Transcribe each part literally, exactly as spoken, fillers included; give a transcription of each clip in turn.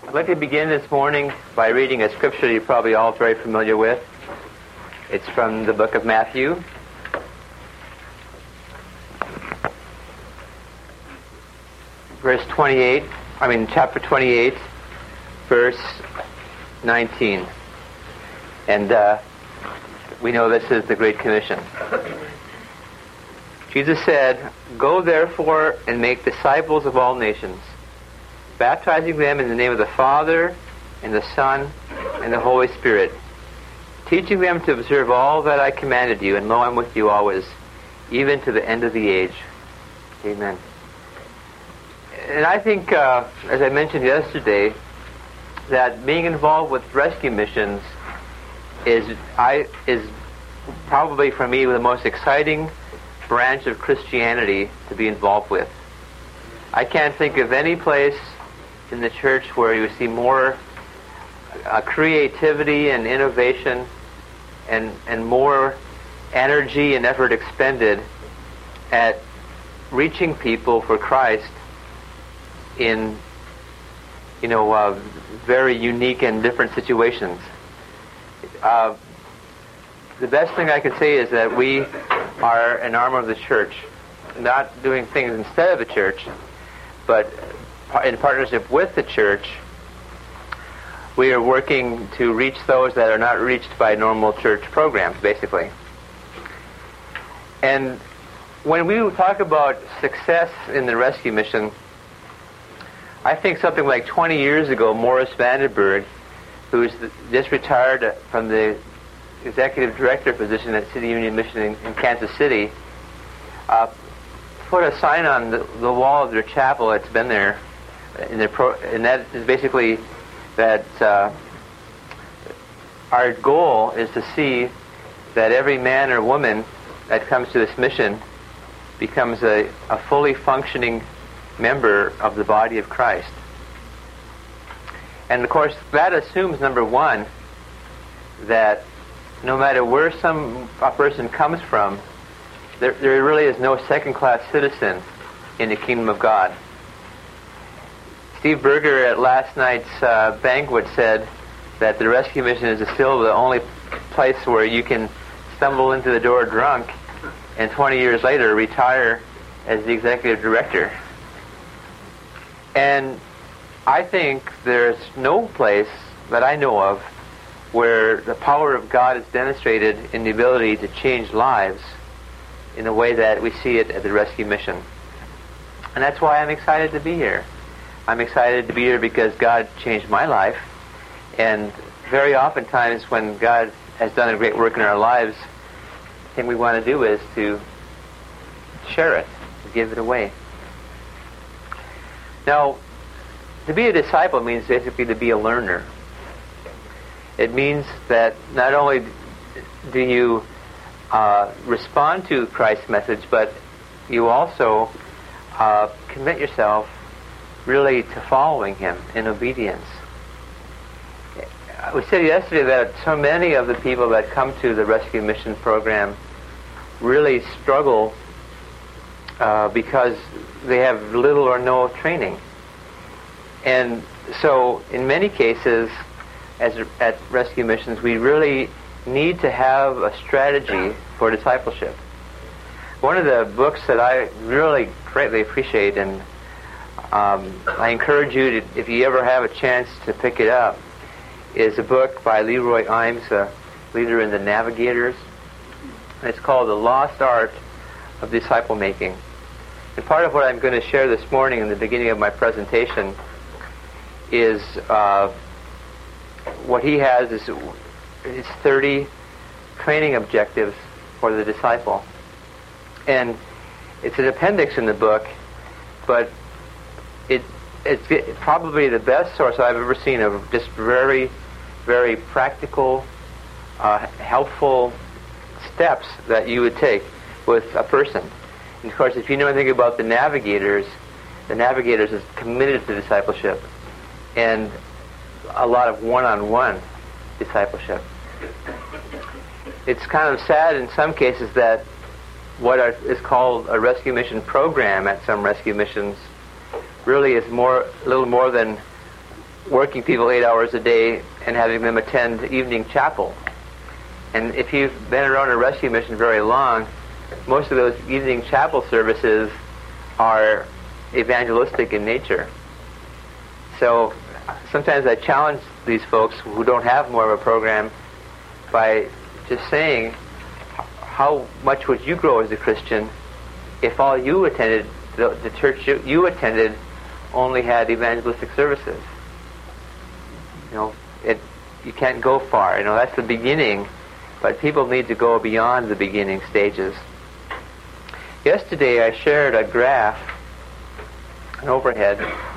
I'd like to begin this morning by reading a scripture you're probably all very familiar with. It's from the book of Matthew. Verse twenty-eight, I mean chapter twenty-eight, verse nineteen. And uh, we know this is the Great Commission. Jesus said, "Go therefore and make disciples of all nations, baptizing them in the name of the Father, and the Son, and the Holy Spirit, teaching them to observe all that I commanded you, and lo, I'm with you always, even to the end of the age." Amen. And I think, uh, as I mentioned yesterday, that being involved with rescue missions is, I, is probably for me the most exciting branch of Christianity to be involved with. I can't think of any place in the church where you see more uh, creativity and innovation and and more energy and effort expended at reaching people for Christ in you know uh, very unique and different situations. Uh, the best thing I can say is that we are an arm of the church, not doing things instead of the church, but in partnership with the church, we are working to reach those that are not reached by normal church programs, basically. And when we talk about success in the rescue mission, I think something like twenty years ago, Morris Vandenberg, who's just retired from the executive director position at City Union Mission in, in Kansas City, uh, put a sign on the, the wall of their chapel that's been there, in their pro, and that is basically that uh, our goal is to see that every man or woman that comes to this mission becomes a, a fully functioning member of the body of Christ. And of course, that assumes, number one, that no matter where some a person comes from, there, there really is no second-class citizen in the kingdom of God. Steve Berger at last night's uh, banquet said that the rescue mission is still the only place where you can stumble into the door drunk and twenty years later retire as the executive director. And I think there's no place that I know of where the power of God is demonstrated in the ability to change lives in the way that we see it at the rescue mission. And that's why I'm excited to be here. I'm excited to be here because God changed my life, and very oftentimes when God has done a great work in our lives, the thing we want to do is to share it, to give it away. Now, to be a disciple means basically to be a learner. It means that not only do you uh, respond to Christ's message, but you also uh, commit yourself really to following Him in obedience. We said yesterday that so many of the people that come to the rescue mission program really struggle uh, because they have little or no training. And so in many cases, as at rescue missions, we really need to have a strategy for discipleship. One of the books that I really greatly appreciate, and um, I encourage you to, if you ever have a chance to pick it up, is a book by Leroy Imes, a leader in the Navigators. And it's called The Lost Art of Disciple Making. And part of what I'm going to share this morning in the beginning of my presentation is uh, what he has is his thirty training objectives for the disciple. And it's an appendix in the book, but it it's probably the best source I've ever seen of just very, very practical, uh, helpful steps that you would take with a person. And of course, if you know anything about the Navigators, the Navigators is committed to discipleship and a lot of one-on-one discipleship. It's kind of sad in some cases that what are, is called a rescue mission program at some rescue missions really is more, a little more than working people eight hours a day and having them attend evening chapel. And if you've been around a rescue mission very long, most of those evening chapel services are evangelistic in nature. So sometimes I challenge these folks who don't have more of a program by just saying, how much would you grow as a Christian if all you attended, the, the church you, you attended, only had evangelistic services? You know, it you can't go far. You know, that's the beginning, but people need to go beyond the beginning stages. Yesterday I shared a graph, an overhead,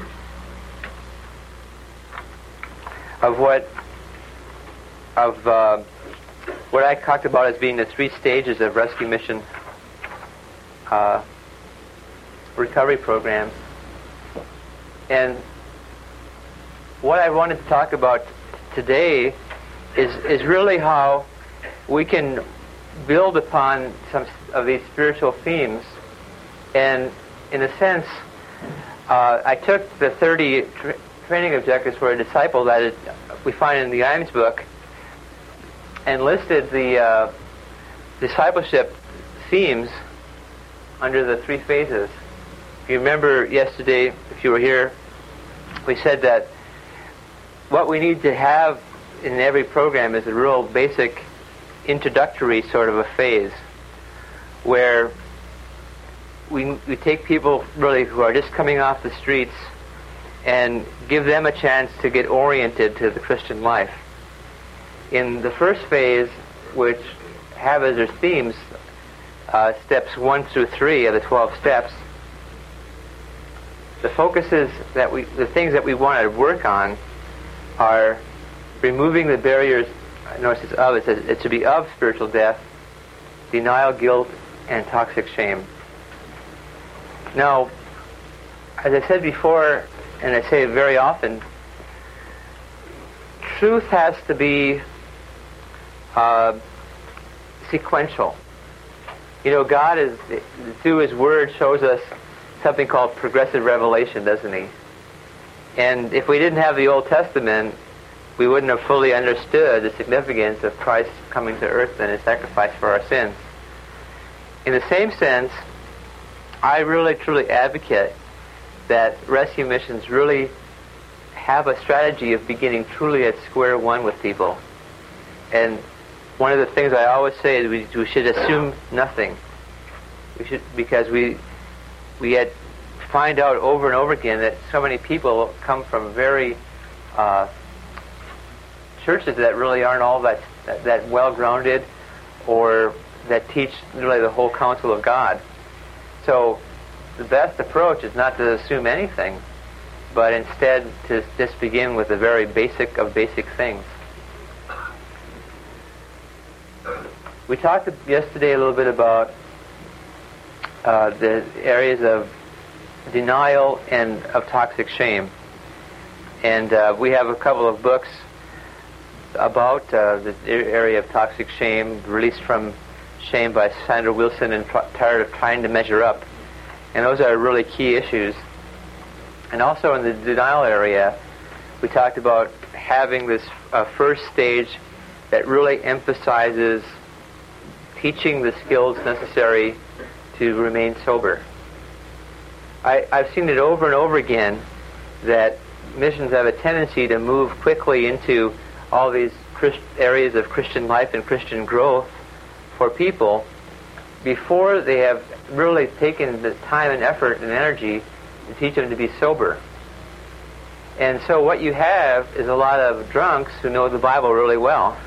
of what of uh, what I talked about as being the three stages of rescue mission uh, recovery program. And what I wanted to talk about today is is really how we can build upon some of these spiritual themes. And in a sense, uh, I took the thirty tra- training objectives for a disciple that it, we find in the Imes book and listed the uh, discipleship themes under the three phases. If you remember yesterday, if you were here, we said that what we need to have in every program is a real basic introductory sort of a phase where we, we take people really who are just coming off the streets and give them a chance to get oriented to the Christian life. In the first phase, which have as their themes uh, steps one through three of the twelve steps, the focuses that we, the things that we want to work on are removing the barriers. Notice it's of, it says it's to be of spiritual death, denial, guilt, and toxic shame. Now, as I said before, and I say it very often, truth has to be uh, sequential. You know, God is, through His Word, shows us something called progressive revelation, doesn't He? And if we didn't have the Old Testament, we wouldn't have fully understood the significance of Christ coming to earth and His sacrifice for our sins. In the same sense, I really truly advocate that rescue missions really have a strategy of beginning truly at square one with people. And one of the things I always say is we, we should assume nothing. We should, because we we had find out over and over again that so many people come from very uh, churches that really aren't all that that, that well grounded, or that teach really the whole counsel of God. So the best approach is not to assume anything, but instead to just begin with the very basic of basic things. We talked yesterday a little bit about uh, the areas of denial and of toxic shame. And uh, we have a couple of books about uh, the area of toxic shame, Released from Shame by Sandra Wilson and Tired of Trying to Measure Up. And those are really key issues. And also in the denial area, we talked about having this uh, first stage that really emphasizes teaching the skills necessary to remain sober. I, I've seen it over and over again that missions have a tendency to move quickly into all these Christ- areas of Christian life and Christian growth for people before they have really taken the time and effort and energy to teach them to be sober. And so what you have is a lot of drunks who know the Bible really well.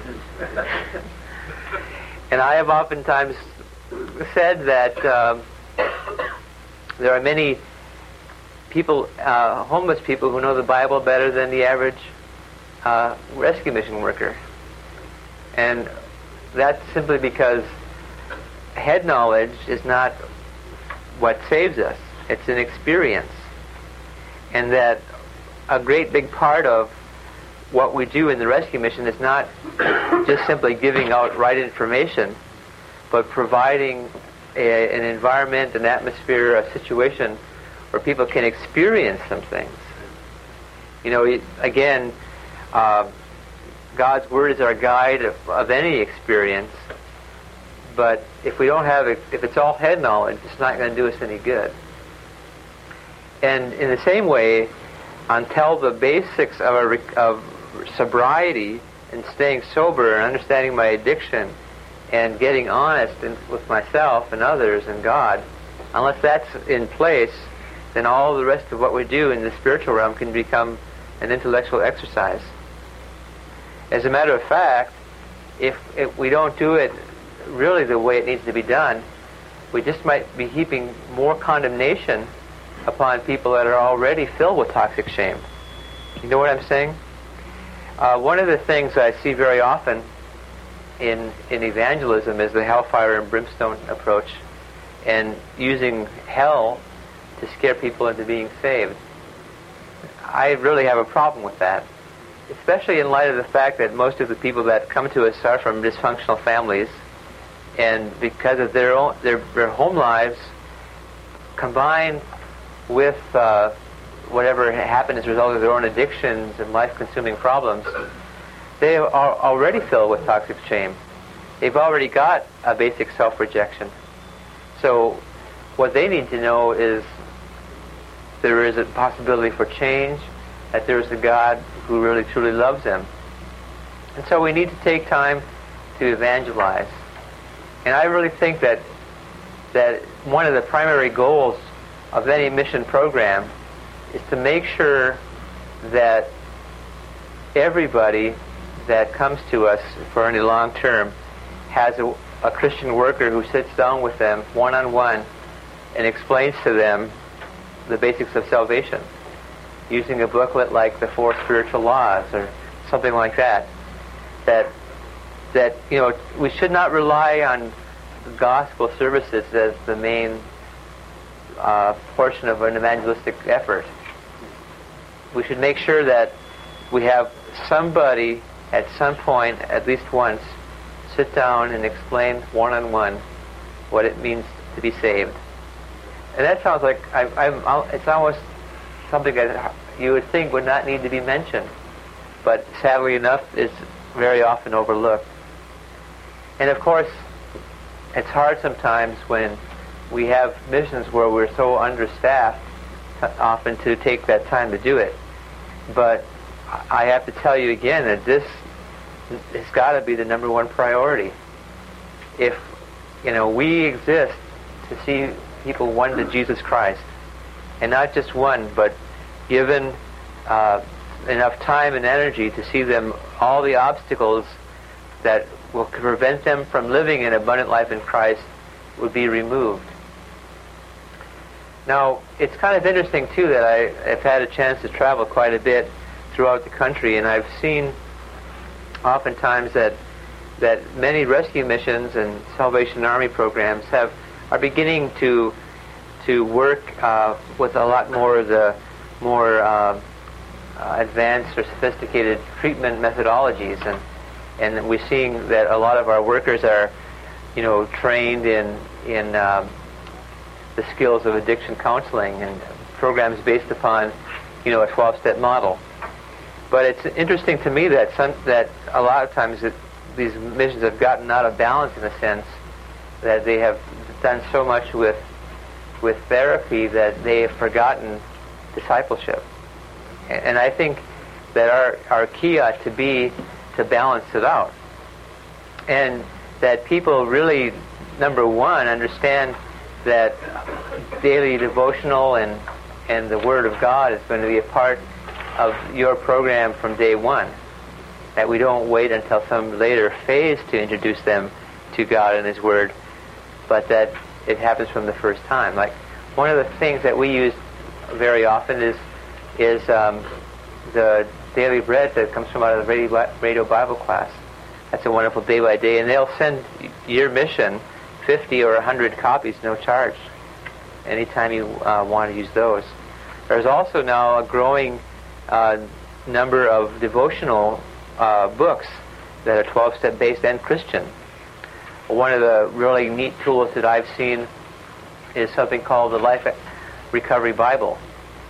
And I have oftentimes said that um, there are many people, uh, homeless people, who know the Bible better than the average uh, rescue mission worker. And that's simply because head knowledge is not what saves us. It's an experience. And that a great big part of what we do in the rescue mission is not just simply giving out right information, but providing a, an environment, an atmosphere, a situation where people can experience some things. You know, it, again, uh, God's Word is our guide of, of any experience, but if we don't have it, if it's all head knowledge, it's not going to do us any good. And in the same way, until the basics of, a, of sobriety and staying sober and understanding my addiction and getting honest in, with myself and others and God, unless that's in place, then all the rest of what we do in the spiritual realm can become an intellectual exercise. As a matter of fact, if, if we don't do it really the way it needs to be done, we just might be heaping more condemnation upon people that are already filled with toxic shame. You know what I'm saying? Uh, one of the things I see very often in in evangelism is the hellfire and brimstone approach, and using hell to scare people into being saved. I really have a problem with that, especially in light of the fact that most of the people that come to us are from dysfunctional families, and because of their own their, their home lives combined with uh, whatever happened as a result of their own addictions and life-consuming problems, they are already filled with toxic shame. They've already got a basic self-rejection. So what they need to know is there is a possibility for change, that there is a God who really truly loves them. And so we need to take time to evangelize. And I really think that that one of the primary goals of any mission program is to make sure that everybody that comes to us for any long term has a, a Christian worker who sits down with them one-on-one and explains to them the basics of salvation, using a booklet like The Four Spiritual Laws or something like that. That, that you know, we should not rely on gospel services as the main uh, portion of an evangelistic effort. We should make sure that we have somebody at some point, at least once, sit down and explain one-on-one what it means to be saved. And that sounds like I, I'm, it's almost something that you would think would not need to be mentioned, but sadly enough is very often overlooked. And of course, it's hard sometimes when we have missions where we're so understaffed often to take that time to do it. But I have to tell you again that this has got to be the number one priority. If, you know, we exist to see people won to Jesus Christ, and not just one, but given uh, enough time and energy to see them, all the obstacles that will prevent them from living an abundant life in Christ would be removed. Now, it's kind of interesting, too, that I have had a chance to travel quite a bit throughout the country, and I've seen oftentimes that that many rescue missions and Salvation Army programs have are beginning to to work uh, with a lot more of the more uh, uh, advanced or sophisticated treatment methodologies, and and we're seeing that a lot of our workers are, you know, trained in in um, the skills of addiction counseling and programs based upon, you know, a twelve-step model. But it's interesting to me that some, that a lot of times it, these missions have gotten out of balance in a sense, that they have done so much with with therapy that they have forgotten discipleship. And, and I think that our, our key ought to be to balance it out. And that people really, number one, understand that daily devotional and, and the Word of God is going to be a part of your program from day one. That we don't wait until some later phase to introduce them to God and His Word, but that it happens from the first time. Like, one of the things that we use very often is is um, the daily bread that comes from out of the radio, radio Bible class. That's a wonderful day by day, and they'll send your mission fifty or one hundred copies, no charge, anytime you uh, want to use those. There's also now a growing uh, number of devotional uh, books that are twelve-step based and Christian. One of the really neat tools that I've seen is something called the Life Recovery Bible.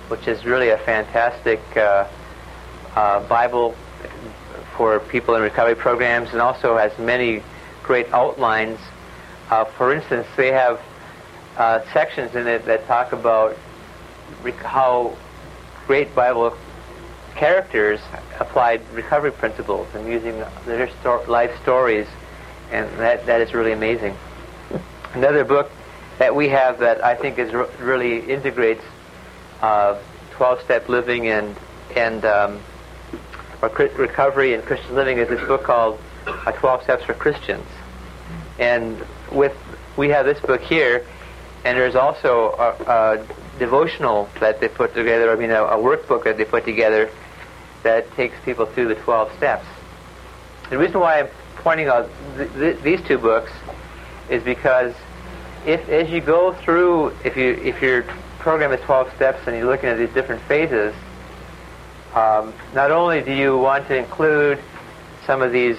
which is really a fantastic uh, uh, Bible for people in recovery programs, and also has many great outlines. Uh, for instance, they have uh, sections in it that talk about rec- how great Bible characters applied recovery principles and using their sto- life stories, and that, that is really amazing. Another book that we have that I think is re- really integrates uh, twelve-step living and and um, or cri- recovery and Christian living is this book called uh, twelve Steps for Christians. And with we have this book here, and there's also a, a devotional that they put together. I mean, a, a workbook that they put together that takes people through the twelve steps. The reason why I'm pointing out th- th- these two books is because if, as you go through, if you if your program is twelve steps and you're looking at these different phases, um, not only do you want to include some of these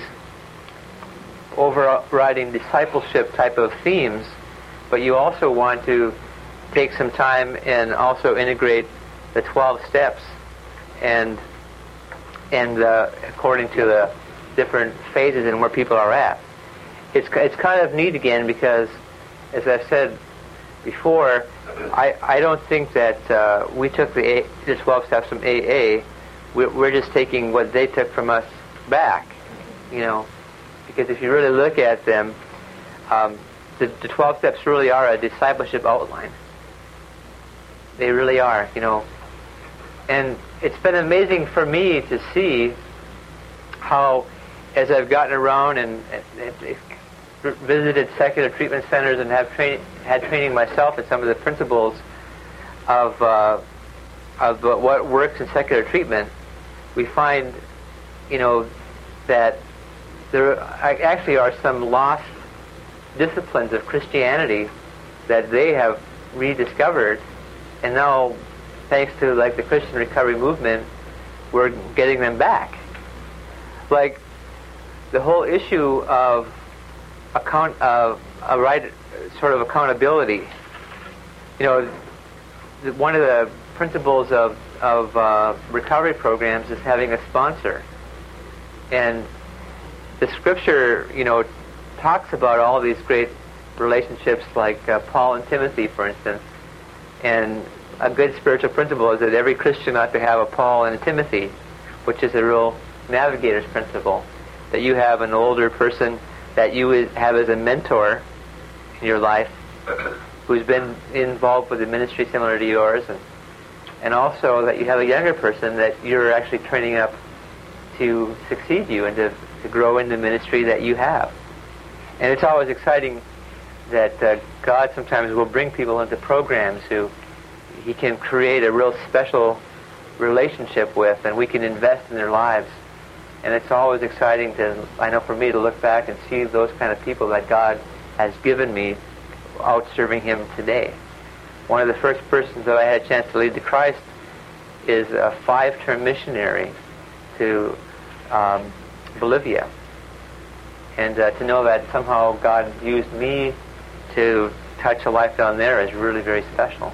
overriding discipleship type of themes, but you also want to take some time and also integrate the twelve steps and and uh, according to the different phases and where people are at. It's it's kind of neat again because, as I've said before, I, I don't think that uh, we took the, A, the twelve steps from A A. We're, we're just taking what they took from us back, you know, because if you really look at them, um, the, the twelve steps really are a discipleship outline. They really are, you know. And it's been amazing for me to see how, as I've gotten around and, and, and visited secular treatment centers and have train, had training myself in some of the principles of uh, of what works in secular treatment, we find, you know, that there actually are some lost disciplines of Christianity that they have rediscovered, and now, thanks to like the Christian recovery movement, we're getting them back. Like the whole issue of account of a right sort of accountability. You know, the, one of the principles of of uh, recovery programs is having a sponsor, and the Scripture, you know, talks about all these great relationships, like uh, Paul and Timothy, for instance. And a good spiritual principle is that every Christian ought to have a Paul and a Timothy, which is a real navigator's principle. That you have an older person that you have as a mentor in your life, who's been involved with a ministry similar to yours, and and also that you have a younger person that you're actually training up to succeed you and to, to grow in the ministry that you have. And it's always exciting that uh, God sometimes will bring people into programs who He can create a real special relationship with, and we can invest in their lives. And it's always exciting to, I know for me, to look back and see those kind of people that God has given me out serving Him today. One of the first persons that I had a chance to lead to Christ is a five-term missionary to um, Bolivia. And uh, to know that somehow God used me to touch a life down there is really very special.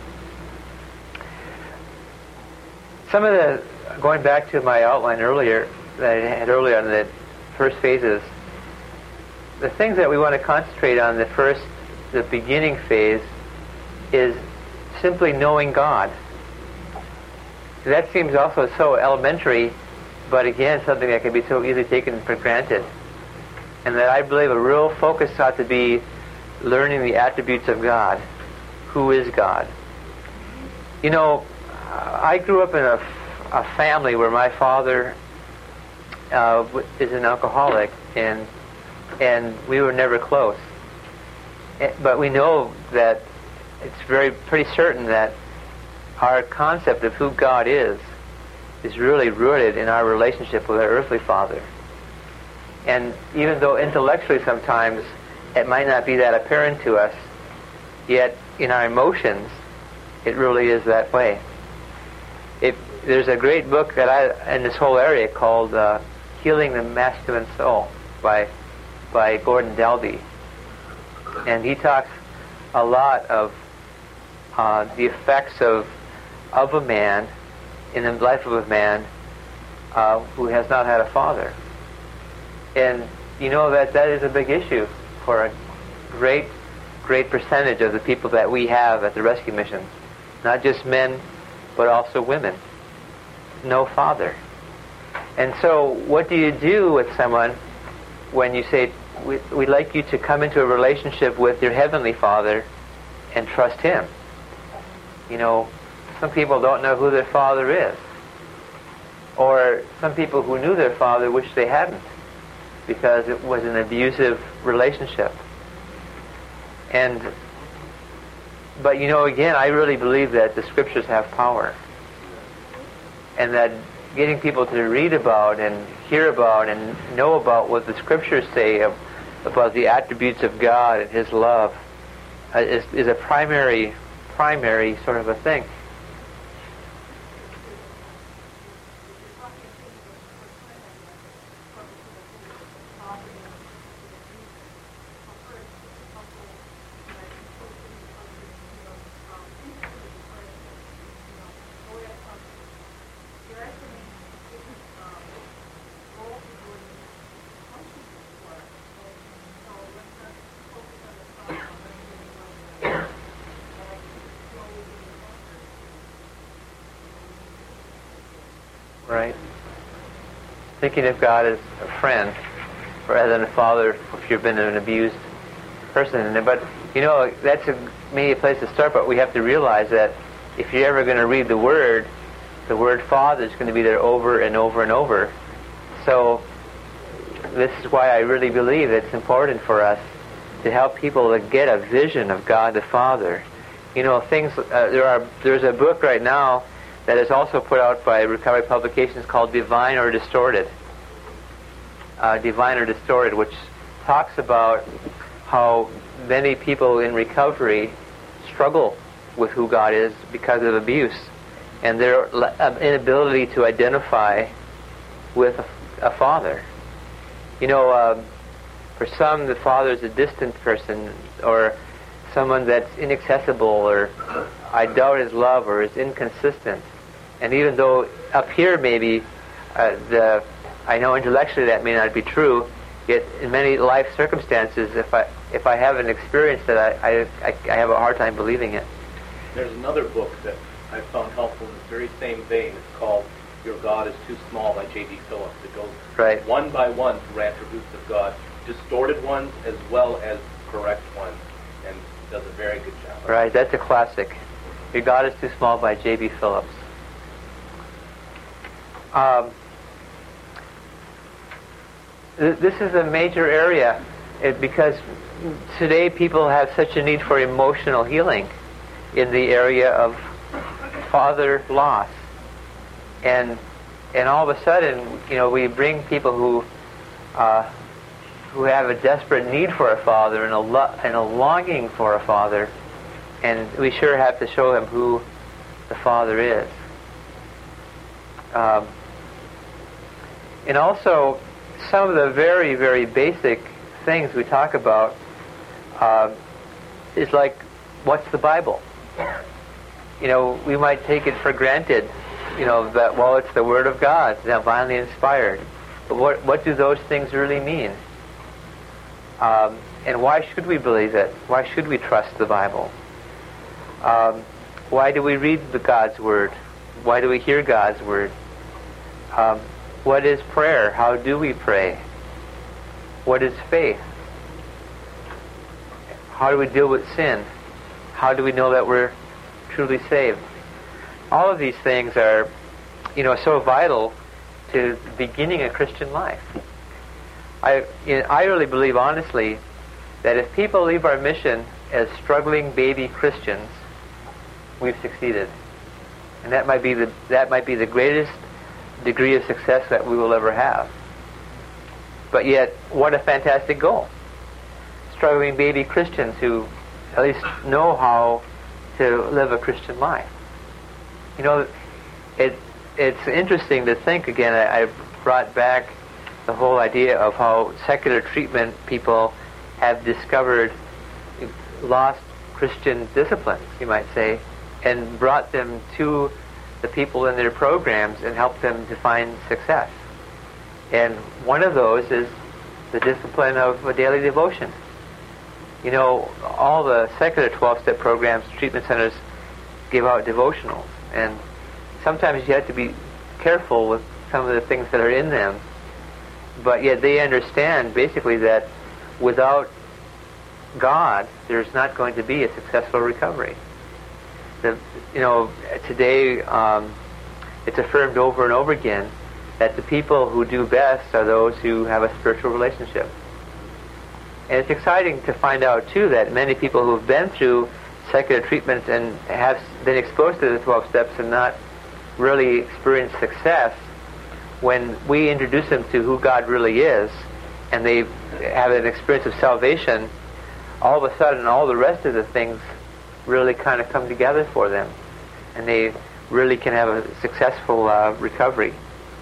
Some of the, going back to my outline earlier, that I had earlier on the first phases, the things that we want to concentrate on the first, the beginning phase, is simply knowing God. That seems also so elementary, but again, something that can be so easily taken for granted. And that I believe a real focus ought to be learning the attributes of God. Who is God? You know, I grew up in a, a family where my father uh, is an alcoholic, and and we were never close. But we know that it's very pretty certain that our concept of who God is is really rooted in our relationship with our earthly father. And even though intellectually sometimes it might not be that apparent to us, yet in our emotions it really is that way. It, there's a great book that I in this whole area called uh, Healing the Masculine Soul by by Gordon Dalby, and he talks a lot of uh, the effects of of a man, in the life of a man uh, who has not had a father. And you know that that is a big issue for a great, great percentage of the people that we have at the rescue mission. Not just men, but also women. No father. And so what do you do with someone when you say, we, we'd like you to come into a relationship with your Heavenly Father and trust Him? You know, some people don't know who their father is. Or some people who knew their father wish they hadn't, because it was an abusive relationship. And, but you know, again, I really believe that the Scriptures have power. And that getting people to read about and hear about and know about what the Scriptures say of, about the attributes of God and His love uh, is, is a primary, primary sort of a thing. Right? Thinking of God as a friend rather than a father if you've been an abused person. But, you know, that's a, maybe a place to start, but we have to realize that if you're ever going to read the Word, the word Father is going to be there over and over and over. So this is why I really believe it's important for us to help people to get a vision of God the Father. You know, things, uh, there are, there's a book right now that is also put out by Recovery Publications called Divine or Distorted. Uh, Divine or Distorted, which talks about how many people in recovery struggle with who God is because of abuse and their inability to identify with a, a father. You know, um, for some, the father is a distant person or someone that's inaccessible, or I doubt his love, or is inconsistent. And even though up here maybe uh, the I know intellectually that may not be true, yet in many life circumstances, if I if I haven't experienced it, I, I, I have a hard time believing it. There's another book that I found helpful in the very same vein. It's called Your God is Too Small by J B Phillips. It goes right. one by one through attributes of God, distorted ones as well as correct ones, and does a very good job. Right, that's a classic. Your God is Too Small by J B Phillips. Um, th- this is a major area it, because today people have such a need for emotional healing in the area of father loss. And and all of a sudden, you know, we bring people who uh, who have a desperate need for a father and a lo- and a longing for a father, and we sure have to show them who the father is. Um, and also, some of the very, very basic things we talk about uh, is like, what's the Bible? You know, we might take it for granted, you know, that, well, it's the Word of God, divinely inspired. But what, what do those things really mean? Um, and why should we believe it? Why should we trust the Bible? Um, why do we read the God's Word? Why do we hear God's Word? Um, what is prayer? How do we pray? What is faith? How do we deal with sin? How do we know that we're truly saved? All of these things are, you know, so vital to beginning a Christian life. I, you know, I really believe, honestly, that if people leave our mission as struggling baby Christians, we've succeeded, and that might be the that might be the greatest degree of success that we will ever have. But yet, what a fantastic goal! Struggling baby Christians who at least know how to live a Christian life. You know, it it's interesting to think again. I, I brought back the whole idea of how secular treatment people have discovered lost Christian disciplines, you might say, and brought them to the people in their programs and help them to find success. And one of those is the discipline of a daily devotion. You know, all the secular twelve-step programs, treatment centers, give out devotionals. And sometimes you have to be careful with some of the things that are in them. But yet they understand basically that without God, there's not going to be a successful recovery. The, you know, today um, it's affirmed over and over again that the people who do best are those who have a spiritual relationship. And it's exciting to find out, too, that many people who have been through secular treatments and have been exposed to the twelve steps and not really experienced success, when we introduce them to who God really is, and they have an experience of salvation, all of a sudden all the rest of the things really kind of come together for them, and they really can have a successful uh, recovery.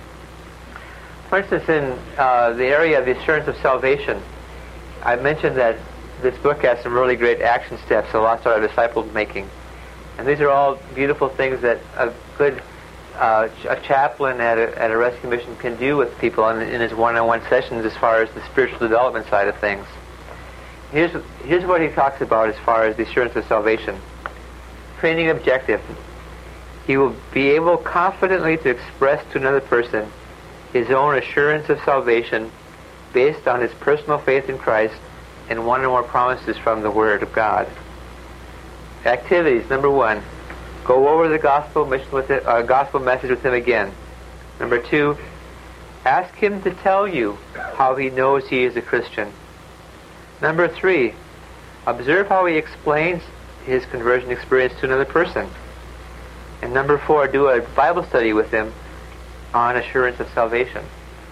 For instance, in uh, the area of the assurance of salvation, I mentioned that this book has some really great action steps, a lost art of disciple making. And these are all beautiful things that a good uh, a chaplain at a, at a rescue mission can do with people in, in his one-on-one sessions as far as the spiritual development side of things. Here's, here's what he talks about as far as the assurance of salvation. Training objective. He will be able confidently to express to another person his own assurance of salvation based on his personal faith in Christ and one or more promises from the Word of God. Activities. Number one, go over the gospel mission with it, uh, gospel message with him again. Number two, ask him to tell you how he knows he is a Christian. Number three, observe how he explains his conversion experience to another person. And number four, do a Bible study with him on assurance of salvation.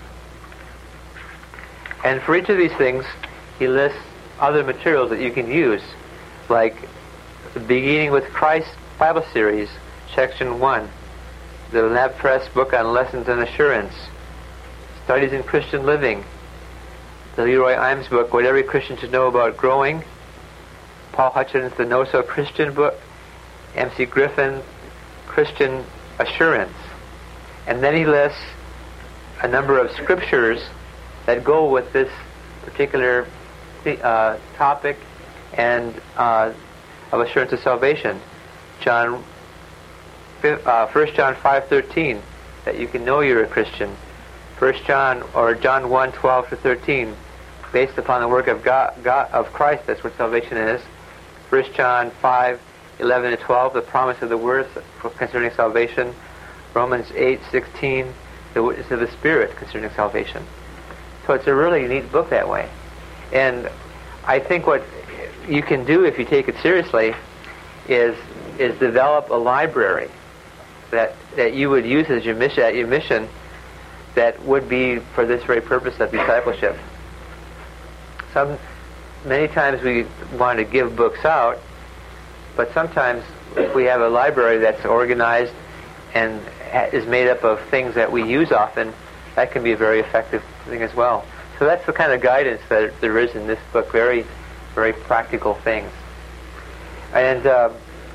And for each of these things, he lists other materials that you can use, like beginning with Christ Bible Series, Section one, the Lab Press book on Lessons in Assurance, Studies in Christian Living, the Leroy Imes book, What Every Christian Should Know About Growing, Paul Hutchins, the No So Christian book, M C Griffin, Christian Assurance. And then he lists a number of scriptures that go with this particular uh, topic and uh, of assurance of salvation. John, uh, First John five thirteen, that you can know you're a Christian. First John or John one twelve to thirteen, based upon the work of God, God of Christ. That's what salvation is. First John five eleven to twelve, the promise of the Word concerning salvation. Romans eight sixteen, the witness of the Spirit concerning salvation. So it's a really neat book that way. And I think what you can do if you take it seriously is is develop a library that that you would use as your mission at your mission that would be for this very purpose of discipleship. Some many times we want to give books out, but sometimes if we have a library that's organized and is made up of things that we use often, that can be a very effective thing as well. So that's the kind of guidance that there is in this book, very, very practical things. And uh,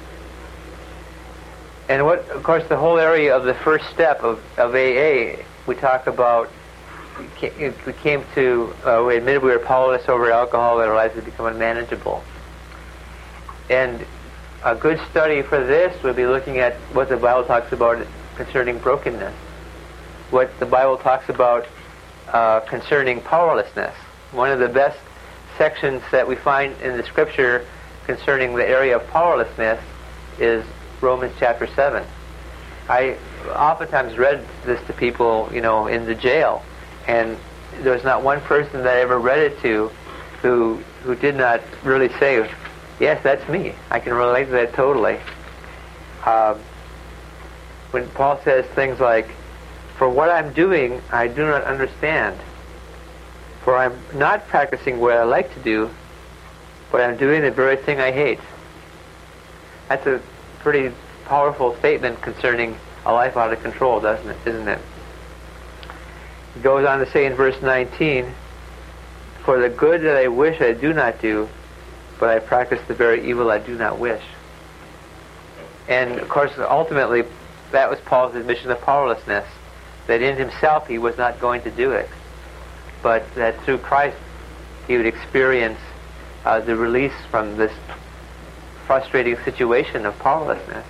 and what, of course, the whole area of the first step of, of A A, we talk about, we came to, uh, we admitted we were powerless over alcohol, that our lives had become unmanageable. And a good study for this would be looking at what the Bible talks about concerning brokenness, what the Bible talks about uh, concerning powerlessness. One of the best sections that we find in the Scripture concerning the area of powerlessness is Romans chapter seven. I oftentimes read this to people, you know, in the jail, and there was not one person that I ever read it to who who did not really say, yes, that's me. I can relate to that totally. Um, when Paul says things like, for what I'm doing, I do not understand. For I'm not practicing what I like to do, but I'm doing the very thing I hate. That's a pretty powerful statement concerning a life out of control, doesn't it? Isn't it? He goes on to say in verse nineteen, for the good that I wish I do not do, but I practice the very evil I do not wish. And of course, ultimately, that was Paul's admission of powerlessness, that in himself he was not going to do it, but that through Christ he would experience uh, the release from this frustrating situation of powerlessness.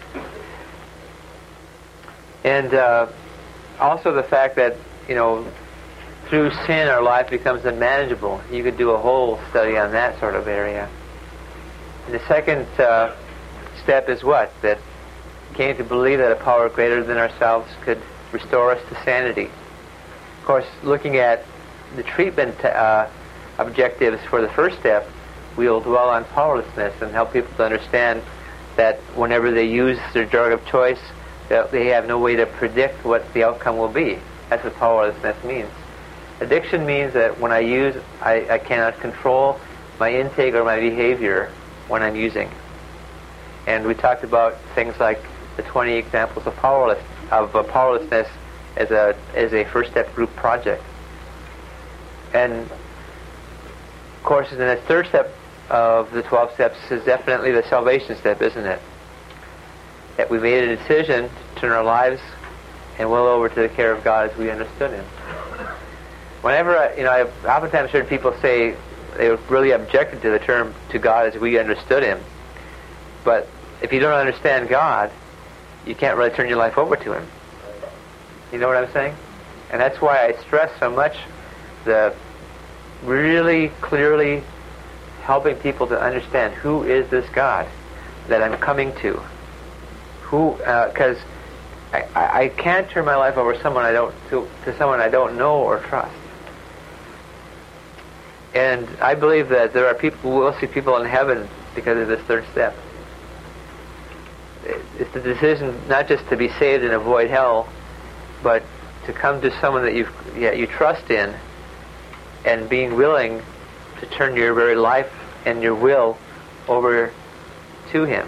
And uh, also the fact that, you know, through sin our life becomes unmanageable. You could do a whole study on that sort of area. And the second uh, step is what? That came to believe that a power greater than ourselves could restore us to sanity. Of course, looking at the treatment uh, objectives for the first step, we will dwell on powerlessness and help people to understand that whenever they use their drug of choice, that they have no way to predict what the outcome will be. That's what powerlessness means. Addiction means that when I use, I, I cannot control my intake or my behavior when I'm using. And we talked about things like the twenty examples of powerless of uh, powerlessness as a as a first step group project. And of course, in the third step of the twelve steps is definitely the salvation step, isn't it? That we made a decision to turn our lives and will over to the care of God as we understood Him. Whenever I, you know, I've oftentimes heard people say they really objected to the term "to God as we understood Him," but if you don't understand God, you can't really turn your life over to Him. You know what I'm saying? And that's why I stress so much the really clearly helping people to understand who is this God that I'm coming to. Who, because uh, I, I can't turn my life over to someone I don't to, to someone I don't know or trust. And I believe that there are people who will see people in heaven because of this third step. It's the decision not just to be saved and avoid hell, but to come to someone that you yeah, you trust in, and being willing to turn your very life and your will over to Him.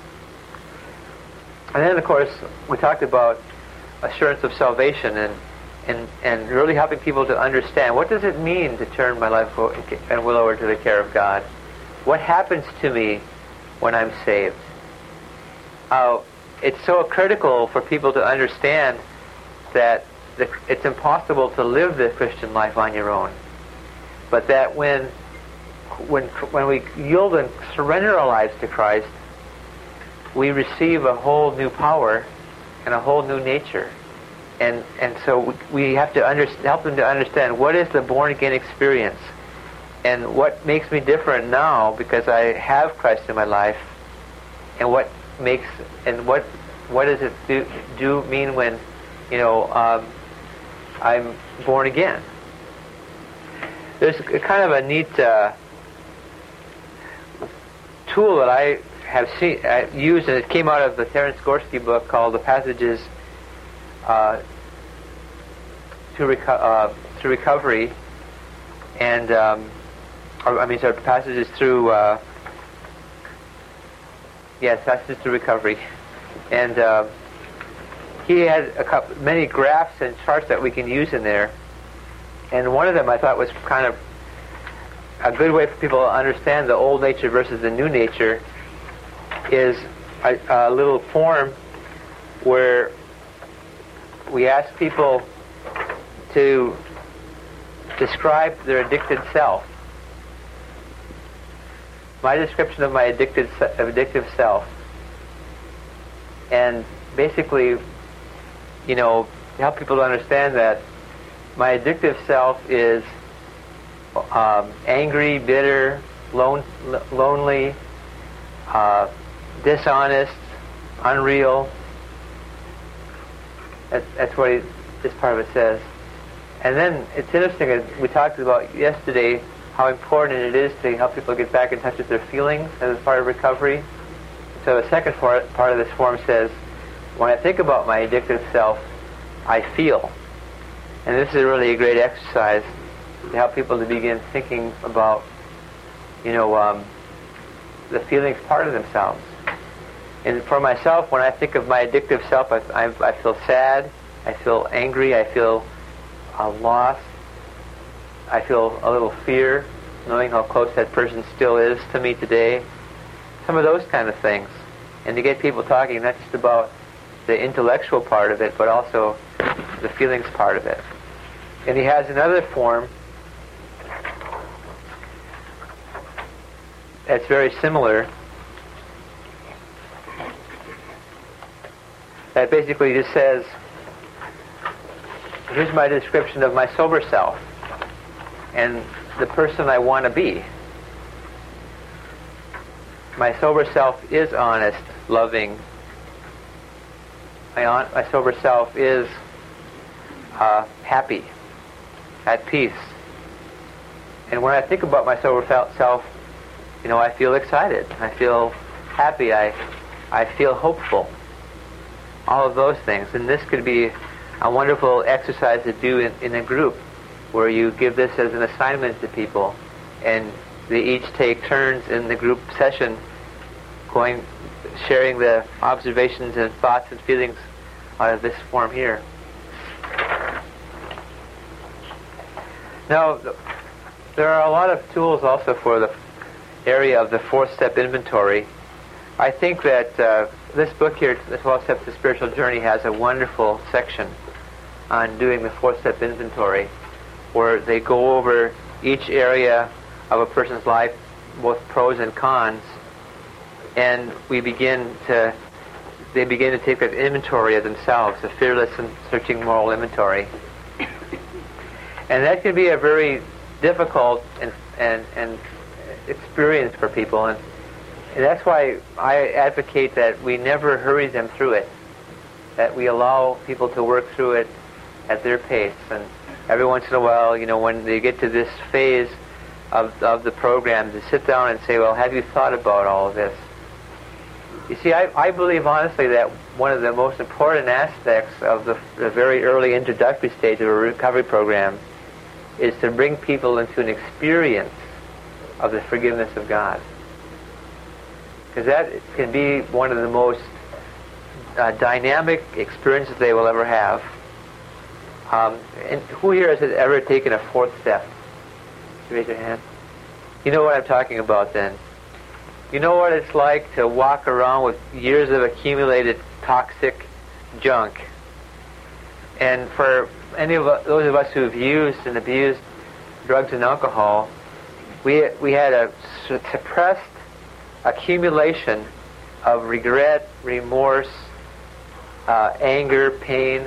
And then, of course, we talked about assurance of salvation and and and really helping people to understand, what does it mean to turn my life and will over to the care of God? What happens to me when I'm saved? Uh, it's so critical for people to understand that the, it's impossible to live the Christian life on your own. But that when when when we yield and surrender our lives to Christ, we receive a whole new power and a whole new nature. And and so we have to under, help them to understand what is the born-again experience and what makes me different now because I have Christ in my life, and what makes and what what does it do, do mean when, you know, um, I'm born again. There's a kind of a neat uh, tool that I have seen uh, used, and it came out of the Terence Gorski book called "The Passages uh, to, Reco- uh, to Recovery," and um, or, I mean, sorry, passages through. Uh, Yes, passages to recovery, and uh, he had a couple, many graphs and charts that we can use in there. And one of them I thought was kind of a good way for people to understand the old nature versus the new nature. Is a, a little form where we ask people to describe their addicted self. My description of my addicted, addictive self. And basically, you know, help people to understand that my addictive self is um, angry, bitter, lone, lonely, uh, dishonest, unreal. That's, that's what he, this part of it says. And then it's interesting, we talked about yesterday how important it is to help people get back in touch with their feelings as part of recovery. So the second part, part of this form says, when I think about my addictive self, I feel. And this is really a great exercise to help people to begin thinking about, you know, um, the feelings part of themselves. And for myself, when I think of my addictive self, I, I, I feel sad, I feel angry, I feel uh, lost, I feel a little fear, knowing how close that person still is to me today. Some of those kind of things. And to get people talking, not just about the intellectual part of it, but also the feelings part of it. And he has another form that's very similar, that basically just says, here's my description of my sober self and the person I want to be. My sober self is honest, loving. My, on, my sober self is uh, happy, at peace. And when I think about my sober self, you know, I feel excited. I feel happy. I, I feel hopeful. All of those things. And this could be a wonderful exercise to do in, in a group, where you give this as an assignment to people, and they each take turns in the group session, going, sharing the observations and thoughts and feelings out of this form here. Now, there are a lot of tools also for the area of the fourth-step inventory. I think that uh, this book here, The twelve Steps to Spiritual Journey, has a wonderful section on doing the fourth-step inventory, where they go over each area of a person's life, both pros and cons, and we begin to, they begin to take that inventory of themselves, a fearless and searching moral inventory. And that can be a very difficult and and, and experience for people, and, and that's why I advocate that we never hurry them through it, that we allow people to work through it at their pace. And every once in a while, you know, when they get to this phase of, of the program, to sit down and say, well, have you thought about all of this? You see, I, I believe honestly that one of the most important aspects of the, the very early introductory stage of a recovery program is to bring people into an experience of the forgiveness of God. Because that can be one of the most uh, dynamic experiences they will ever have. Um, and who here has ever taken a fourth step? Raise your hand. You know what I'm talking about then. You know what it's like to walk around with years of accumulated toxic junk. And for any of us, those of us who've used and abused drugs and alcohol, we we had a suppressed accumulation of regret, remorse, uh, anger, pain,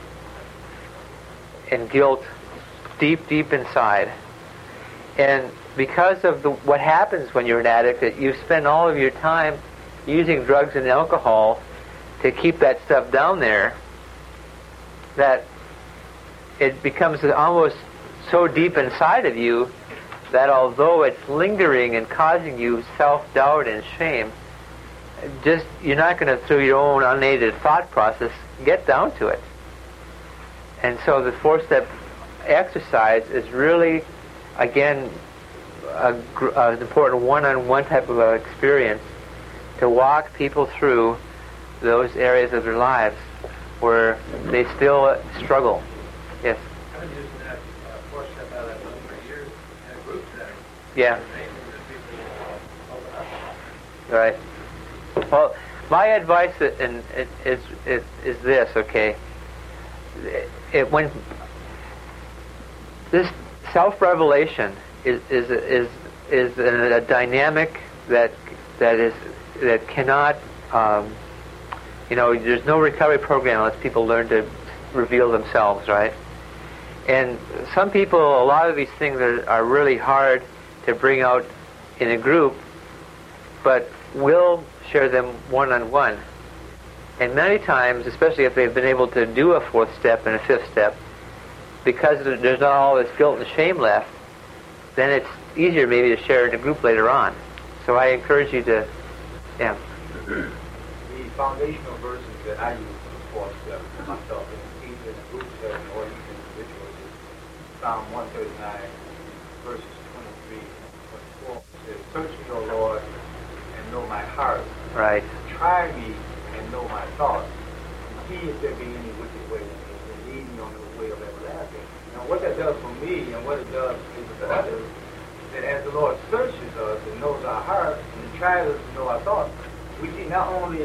and guilt deep, deep inside. And because of the, what happens when you're an addict, that you spend all of your time using drugs and alcohol to keep that stuff down there, that it becomes almost so deep inside of you that although it's lingering and causing you self-doubt and shame, just you're not going to, through your own unaided thought process, get down to it. And so the four-step exercise is really, again, a, a, an important one-on-one type of uh, experience to walk people through those areas of their lives where they still struggle. Yes? I've been using that uh, four-step out of that book for years in a group setting. Yeah. Right. Well, my advice is, is, is, is this, okay? It, it, when this self-revelation is is is is a, a dynamic that that is that cannot, um, you know, there's no recovery program unless people learn to reveal themselves, right? And some people, a lot of these things are, are really hard to bring out in a group, but we'll share them one-on-one. And many times, especially if they've been able to do a fourth step and a fifth step, because there's not all this guilt and shame left, then it's easier maybe to share in a group later on. So I encourage you to, yeah. The foundational verses that I use for the fourth step for myself, in either in a group setting or even individually, is Psalm one thirty-nine, verses twenty-three and twenty-four. It says, "Search me, O Lord, and know my heart. Right. Try me and know my thoughts, and see if there be any wicked way in me, and lead me on the way of everlasting." Now, what that does for me and what it does for the others, that as the Lord searches us and knows our hearts and tries us to know our thoughts, we see not only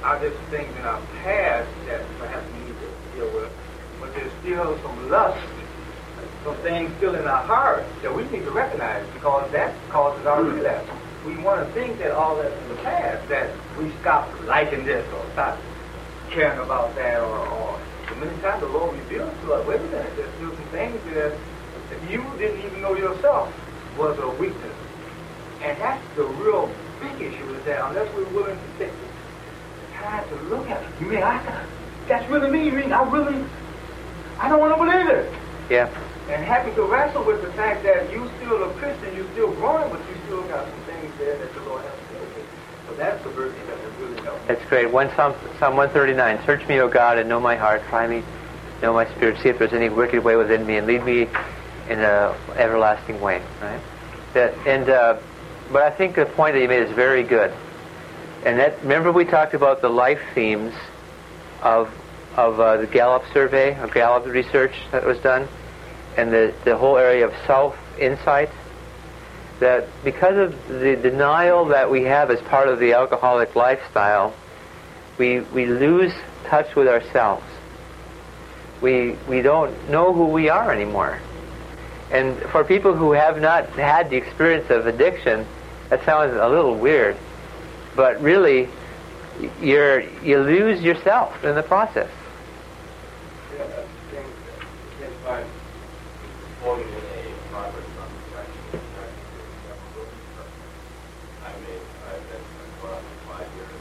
are just things in our past that perhaps we need to deal with, but there's still some lust, some things still in our heart that we need to recognize, because that causes our relapse. We want to think that all that's in the past, that we stop liking this or stop caring about that, or, or so many times the Lord reveals to us, wait a minute, there's still some things that if you didn't even know yourself was a weakness. And that's the real big issue, is that unless we're willing to take the time to look at it, you mean, I, that's really me, you mean, I really, I don't want to believe it. Yeah. And having to wrestle with the fact that you still a Christian, you're still growing, but you still got some things there that the Lord has to deal with. So that's the virtue that will really help. That's great. One Psalm, Psalm one thirty-nine. Search me, O God, and know my heart. Try me, know my spirit. See if there's any wicked way within me, and lead me in an everlasting way. Right? That and uh, but I think the point that you made is very good. And that, remember we talked about the life themes of of uh, the Gallup survey, or Gallup research that was done, and the, the whole area of self-insight, that because of the denial that we have as part of the alcoholic lifestyle, we we lose touch with ourselves. We we don't know who we are anymore. And for people who have not had the experience of addiction, that sounds a little weird, but really, you're you lose yourself in the process. Yeah, that's the thing. That's why quoting in a Proverbs on perfection, I mean, I've been for five years.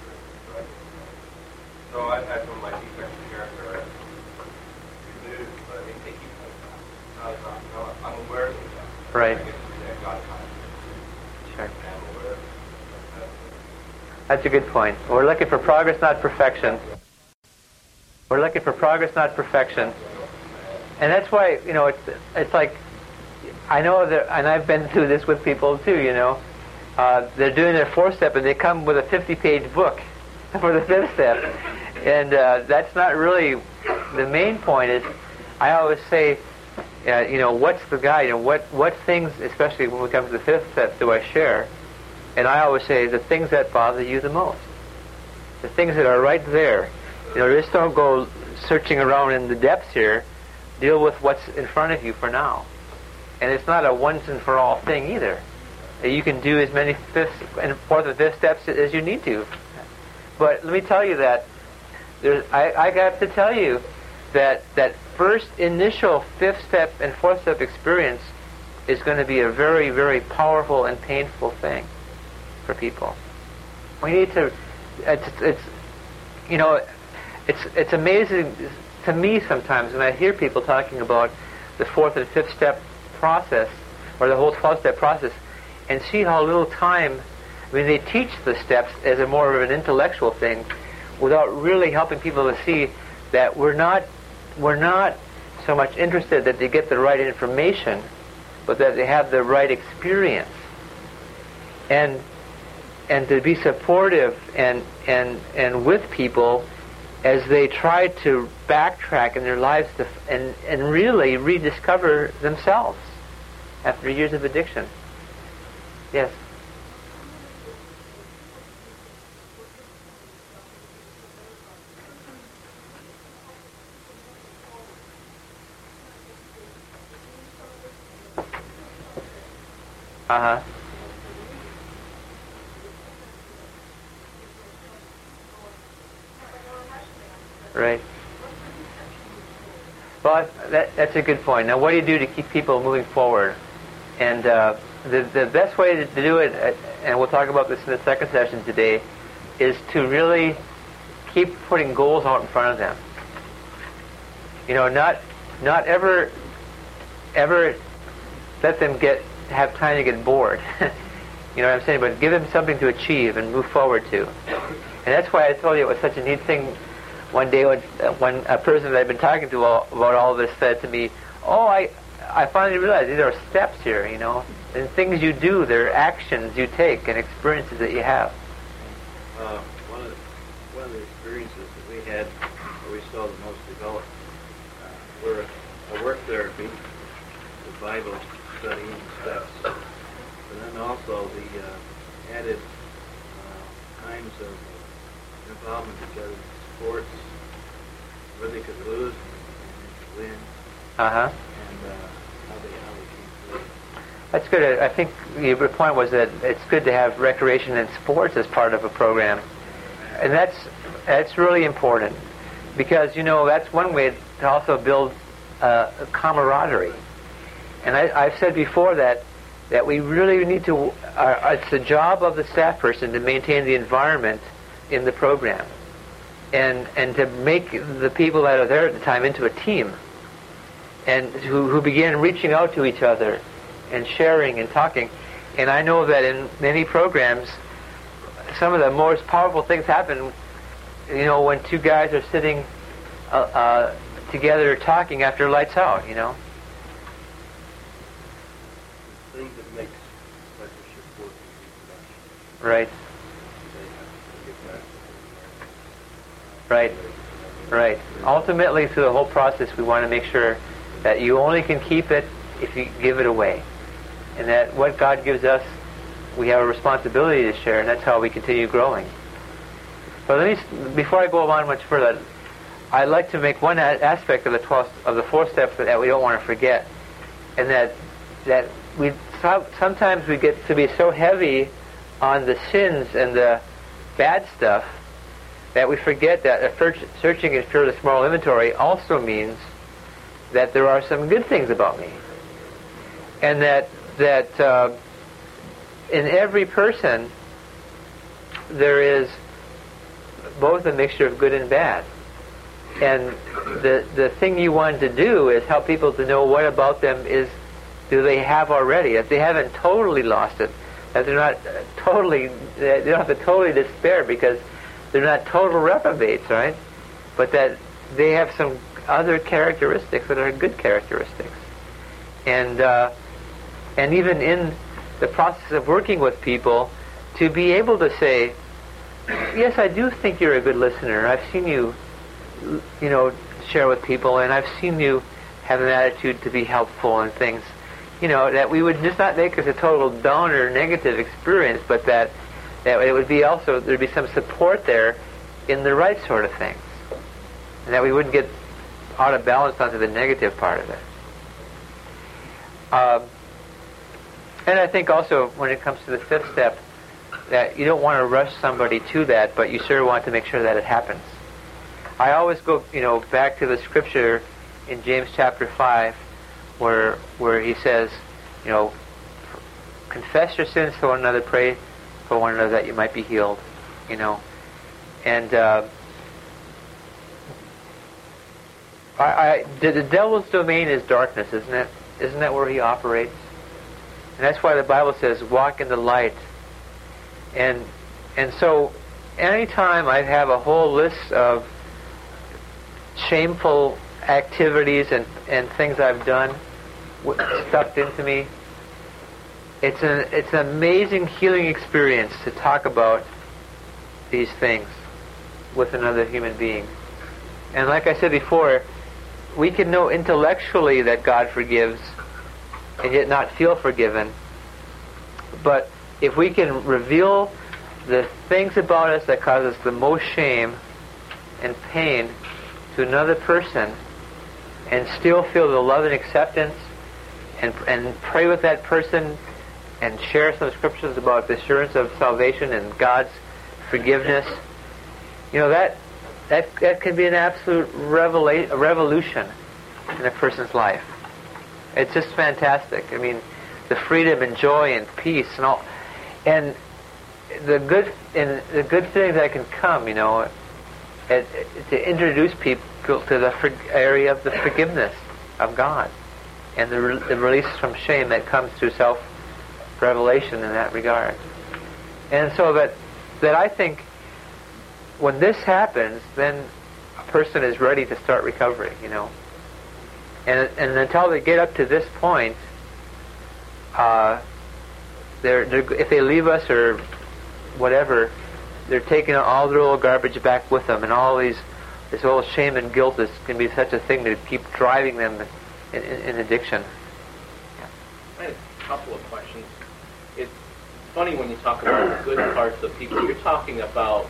So I had some of my defects in character. You do, but I mean, they keep coming back. I'm aware of them. Right. I guess I got time. Sure. I'm aware. That's a good point. We're looking for progress, not perfection. We're looking for progress, not perfection. And that's why, you know, it's it's like, I know that, and I've been through this with people too, you know. Uh, they're doing their fourth step, and they come with a fifty-page book for the fifth step. And uh, that's not really, the main point is, I always say, uh, you know, what's the guide, and what, what things, especially when we come to the fifth step, do I share? And I always say, the things that bother you the most. The things that are right there. You know, just don't go searching around in the depths here. Deal with what's in front of you for now. And it's not a once and for all thing either. You can do as many fifth and fourth and fifth steps as you need to. But let me tell you that there's, I, I got to tell you that that first initial fifth step and fourth step experience is going to be a very, very powerful and painful thing for people. We need to. It's, it's you know, it's it's amazing to me sometimes when I hear people talking about the fourth and fifth step process, or the whole twelve-step process, and see how little time, I mean, they teach the steps as a more of an intellectual thing, without really helping people to see that we're not, we're not so much interested that they get the right information, but that they have the right experience, and and to be supportive and and and with people as they try to backtrack in their lives to, and and really rediscover themselves after years of addiction. Yes. Uh-huh. Right. Well, that, that's a good point. Now, what do you do to keep people moving forward? And uh, the the best way to, to do it, uh, and we'll talk about this in the second session today, is to really keep putting goals out in front of them. You know, not not ever ever let them get have time to get bored. You know what I'm saying? But give them something to achieve and move forward to. And that's why I told you it was such a neat thing. One day when, uh, when a person that I've been talking to all, about all this said to me, oh, I I finally realized these are steps here, you know, and things you do, they're actions you take and experiences that you have. Uh, one, of the, one of the experiences that we had, where we saw the most developed, uh, were a work therapy, the Bible study and steps, and then also the uh, added uh, times of involvement with each other in sports, where they could lose and win, Uh-huh. and uh, how they how they came through. That's good. I think your point was that it's good to have recreation and sports as part of a program. And that's that's really important because, you know, that's one way to also build uh, camaraderie. And I, I've said before that that we really need to, uh, it's the job of the staff person to maintain the environment in the program and and to make the people that are there at the time into a team and who, who begin reaching out to each other and sharing and talking. And I know that in many programs, some of the most powerful things happen, you know, when two guys are sitting uh, uh, together talking after lights out, you know. The thing that makes partnership work is reproduction. Right, They have to get back. right, right. Ultimately, through the whole process, we want to make sure that you only can keep it if you give it away. And that what God gives us, we have a responsibility to share, and that's how we continue growing. But let me, before I go on much further, I'd like to make one a- aspect of the twelve, of the four steps that we don't want to forget, and that that we so, sometimes we get to be so heavy on the sins and the bad stuff that we forget that a search, searching and fearless moral inventory also means that there are some good things about me, and that that uh, in every person there is both a mixture of good and bad. And the the thing you want to do is help people to know what about them is do they have already, that they haven't totally lost it, that they're not uh, totally, they don't have to totally despair because they're not total reprobates, right? But that they have some other characteristics that are good characteristics. And uh, and even in the process of working with people, to be able to say, yes, I do think you're a good listener. I've seen you, you know, share with people, and I've seen you have an attitude to be helpful and things. You know, that we would just not make as a total downer, negative experience, but that that it would be also, there'd be some support there in the right sort of things. And that we wouldn't get out of balance onto the negative part of it. Um, and I think also when it comes to the fifth step, that you don't want to rush somebody to that, but you sure want to make sure that it happens. I always go, you know, back to the scripture in James chapter five, where where he says, you know, confess your sins to one another, pray for one another that you might be healed, you know. And uh, I, I, the, the devil's domain is darkness, isn't it? Isn't that where he operates? And that's why the Bible says, walk in the light. And and so anytime I have a whole list of shameful activities and, and things I've done w- stuffed into me, it's an it's an amazing healing experience to talk about these things with another human being. And like I said before, we can know intellectually that God forgives and yet not feel forgiven. But if we can reveal the things about us that cause us the most shame and pain to another person and still feel the love and acceptance and and pray with that person and share some scriptures about the assurance of salvation and God's forgiveness, you know, that that that can be an absolute revela- a revolution in a person's life. It's just fantastic. I mean, the freedom and joy and peace and all, and the good and the good thing that can come, you know, it, to introduce people to the for, area of the forgiveness of God and the, re, the release from shame that comes through self-revelation in that regard. And so that that I think when this happens, then a person is ready to start recovery, you know. And and until they get up to this point, uh, they're, they're if they leave us or whatever, they're taking all their old garbage back with them, and all these this old shame and guilt is can be such a thing to keep driving them in, in, in addiction. I have a couple of questions. It's funny when you talk about the good parts of people. You're talking about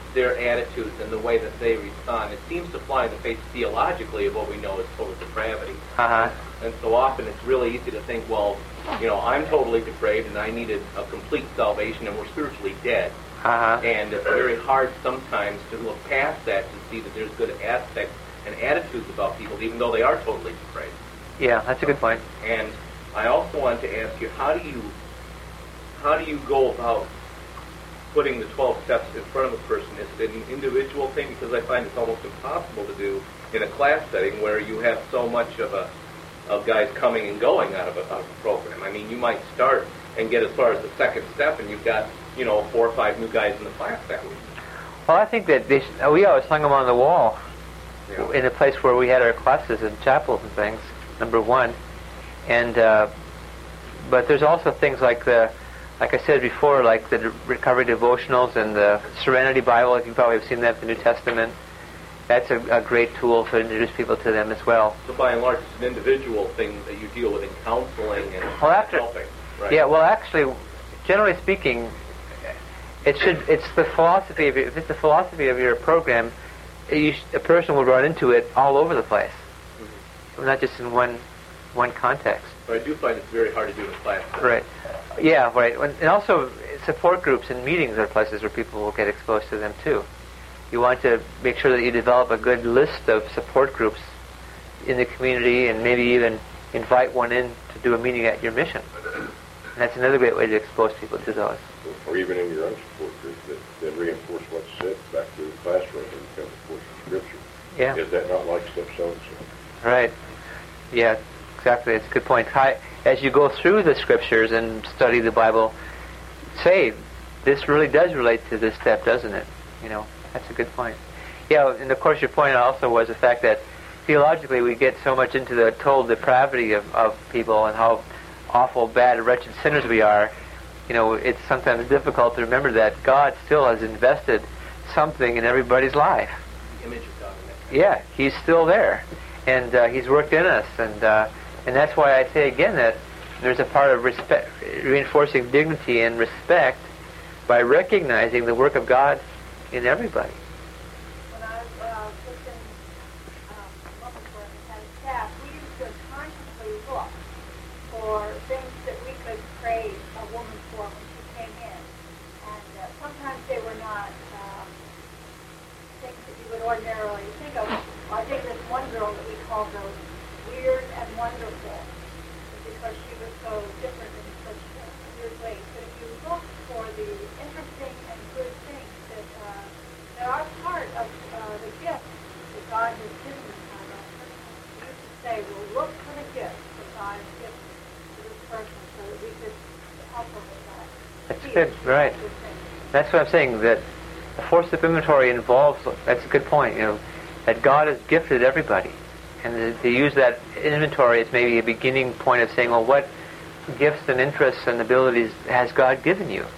their attitudes and the way that they respond, it seems to fly in the face theologically of what we know as total depravity. Uh-huh. And so often it's really easy to think, well, you know, I'm totally depraved and I needed a complete salvation and we're spiritually dead. Uh-huh. And it's very hard sometimes to look past that to see that there's good aspects and attitudes about people, even though they are totally depraved. Yeah, that's a good point. And I also wanted to ask you, how do you how do you go about putting the twelve steps in front of a person? Is it an individual thing? Because I find it's almost impossible to do in a class setting where you have so much of a of guys coming and going out of a, out of a program. I mean, you might start and get as far as the second step, and you've got, you know, four or five new guys in the class that week. Well, I think that they sh- we always hung them on the wall Yeah. in the place where we had our classes and chapels and things, number one. And uh, but there's also things like the, like I said before, like the recovery devotionals and the Serenity Bible. You probably have seen that in the New Testament. That's a, a great tool to introduce people to them as well. So by and large, it's an individual thing that you deal with in counseling and Well, after- helping, right? Yeah, well, actually, generally speaking, it should. It's the philosophy of your, if it's the philosophy of your program, you sh- a person will run into it all over the place, Mm-hmm. not just in one one context. But I do find it's very hard to do in a class setting. Right. Yeah. Right. When- And also, support groups and meetings are places where people will get exposed to them too. You want to make sure that you develop a good list of support groups in the community, and maybe even invite one in to do a meeting at your mission. And that's another great way to expose people to those. Or even in your own support group that, that reinforce what's said back to the classroom when you come to course of Scripture. Yeah. Is that not like step so-and-so? Right. Yeah, exactly. It's a good point. Hi, as you go through the Scriptures and study the Bible, say, this really does relate to this step, doesn't it? You know, that's a good point. Yeah, and of course your point also was the fact that theologically we get so much into the total depravity of, of people and how awful, bad, wretched sinners we are. You know, it's sometimes difficult to remember that God still has invested something in everybody's life. The image of God in that. Yeah, He's still there, and uh, He's worked in us, and uh, and that's why I say again that there's a part of respect, reinforcing dignity and respect by recognizing the work of God in everybody. When I was uh, just in um, Williamsburg and had a staff, we used to consciously look for things that we could praise a woman for when she came in. And uh, sometimes they were not um, things that you would ordinarily think of. I think there's one girl that we called those weird and wonderful because she was so different in such uh, weird ways. But if you look for the interesting and good things that uh, that are part of uh, the gift that God has given us, we used to say, well, look for the gift that God has given to this person so that we could help them with that. That's See good, it, right. good thing. That's what I'm saying, that the four-step inventory involves, that's a good point, you know, that God has gifted everybody. And to, to use that inventory as maybe a beginning point of saying, well, what gifts and interests and abilities has God given you?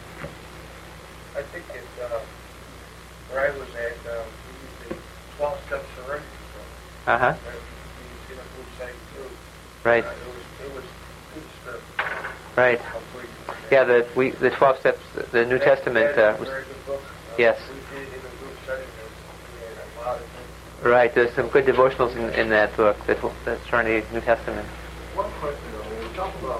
I think that uh, where I was at, uh, we used the twelve-step serenity program. Uh-huh. Where we used in a group setting too. Right. Uh, it was it was good stuff. Right. Completely. Yeah, the we the twelve steps, the New That- Testament that uh, is was a very good book. Uh, yes. We did in a group setting. and We had a lot of things. right. There's some good devotionals in, in that book, the, tw- the Serenity New Testament. One question though, when we talk about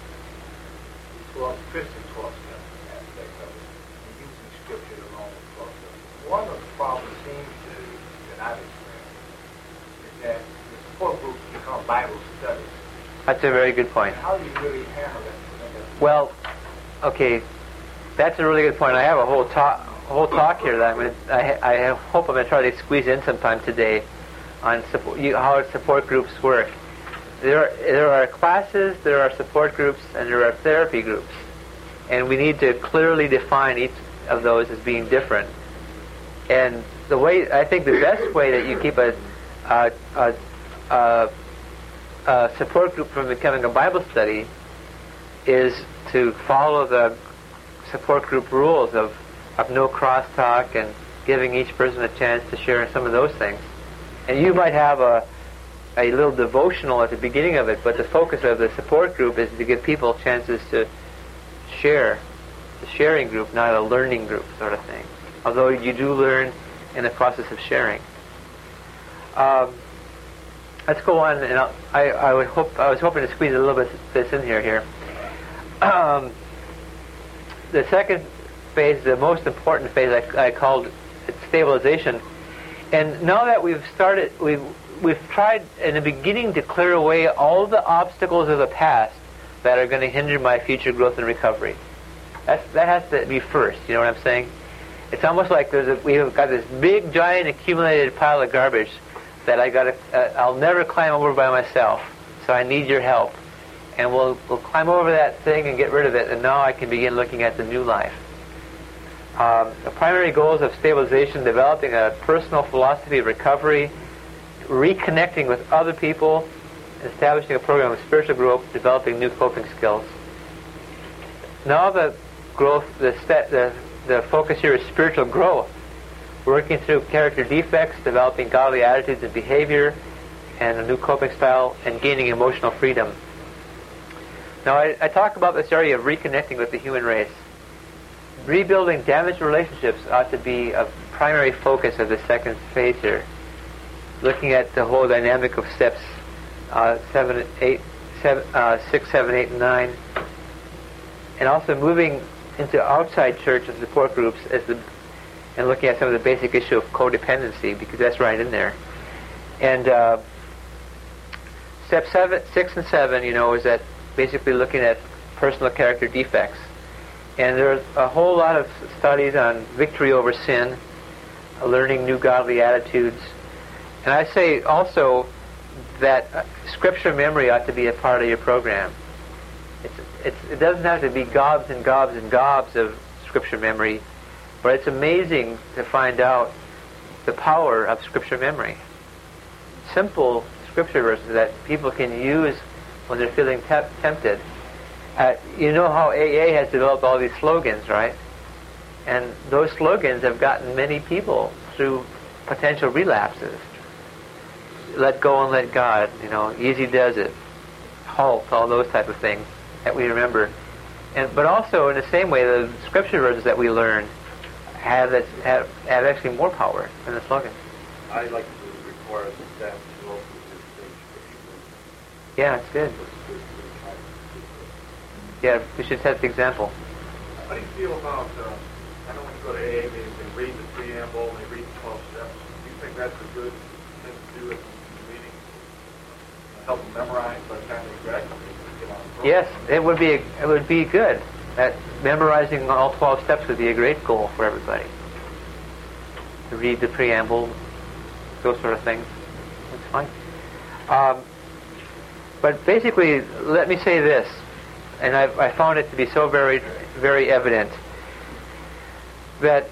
the twelve, Christian twelve-step aspect of it, and using scripture along with twelve steps, one of the problems seems to, that I've experienced, is that the support groups become Bible studies. That's a very good point. And how do you really handle that? Well, okay, that's a really good point. I have a whole talk, whole talk here that I'm going to, I, I hope I'm going to try to squeeze in sometime today on support, you, how support groups work. There are, there are classes, there are support groups, and there are therapy groups. And we need to clearly define each of those as being different. And the way, I think the best way that you keep a, a, a, a, a support group from becoming a Bible study is to follow the support group rules of, of no crosstalk and giving each person a chance to share in some of those things. And you might have a, a little devotional at the beginning of it, but the focus of the support group is to give people chances to share. The sharing group, not a learning group sort of thing. although you do learn in the process of sharing. Um, let's go on, and I'll, I, I would hope I was hoping to squeeze a little bit of this in here. Here, um, the second phase, the most important phase, I, I called it stabilization. And now that we've started, we've we've tried in the beginning to clear away all the obstacles of the past that are going to hinder my future growth and recovery. That's, that has to be first. You know what I'm saying? It's almost like there's a, we've got this big, giant, accumulated pile of garbage that I got to, uh, I'll never climb over by myself. So I need your help, and we'll we'll climb over that thing and get rid of it. And now I can begin looking at the new life. Um, the primary goals of stabilization: developing a personal philosophy of recovery, reconnecting with other people, establishing a program of spiritual growth, developing new coping skills. Now the growth, the, st- the the focus here is spiritual growth, working through character defects, developing godly attitudes and behavior, and a new coping style, and gaining emotional freedom. Now I, I talk about this area of reconnecting with the human race. Rebuilding damaged relationships ought to be a primary focus of the second phase here. Looking at the whole dynamic of steps uh, seven, eight, seven, uh, six, seven, eight, and nine, and also moving into outside church and support groups as the, and looking at some of the basic issue of codependency, because that's right in there. And uh, step seven, six, and seven, you know, is that basically looking at personal character defects. And there's a whole lot of studies on victory over sin, learning new godly attitudes. And I say also that uh, scripture memory ought to be a part of your program. It's, it's, it doesn't have to be gobs and gobs and gobs of scripture memory, but it's amazing to find out the power of scripture memory. Simple scripture verses that people can use when they're feeling te- tempted. Uh, you know how A A has developed all these slogans, right? And those slogans have gotten many people through potential relapses. Let go and let God, you know, easy does it, halt, all those type of things that we remember. And but also in the same way, the scripture verses that we learn have this, have, have actually more power than the slogan. I like to require the staff to also do scripture. Yeah, it's good. Yeah, we should set the example. How do you feel about, uh, I know when you go to A A meetings, they read the preamble, and they read the twelve steps. Do you think that's a good thing to do at the meeting? Help them memorize by the time they graduate? Get on the program? Yes, it would be it would be good. That memorizing all twelve steps would be a great goal for everybody. To read the preamble, those sort of things. That's fine. Um, but basically, let me say this. And I've, I found it to be so very, very evident that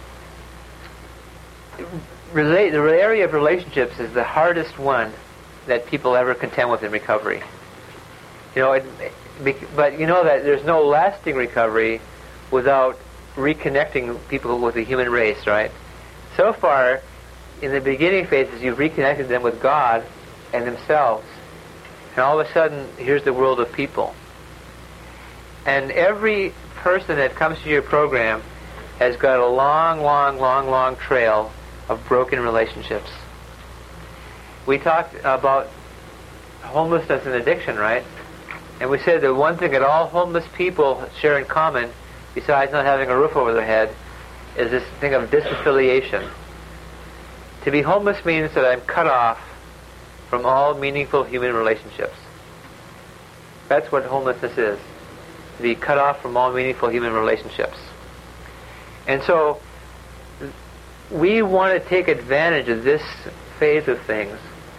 relate, the area of relationships is the hardest one that people ever contend with in recovery. You know, it, but you know that there's no lasting recovery without reconnecting people with the human race, right? So far, in the beginning phases, you've reconnected them with God and themselves, and all of a sudden, here's the world of people. And every person that comes to your program has got a long, long, long, long trail of broken relationships. We talked about homelessness and addiction, right? And we said the one thing that all homeless people share in common, besides not having a roof over their head, is this thing of disaffiliation. To be homeless means that I'm cut off from all meaningful human relationships. That's what homelessness is. To be cut off from all meaningful human relationships. And so we want to take advantage of this phase of things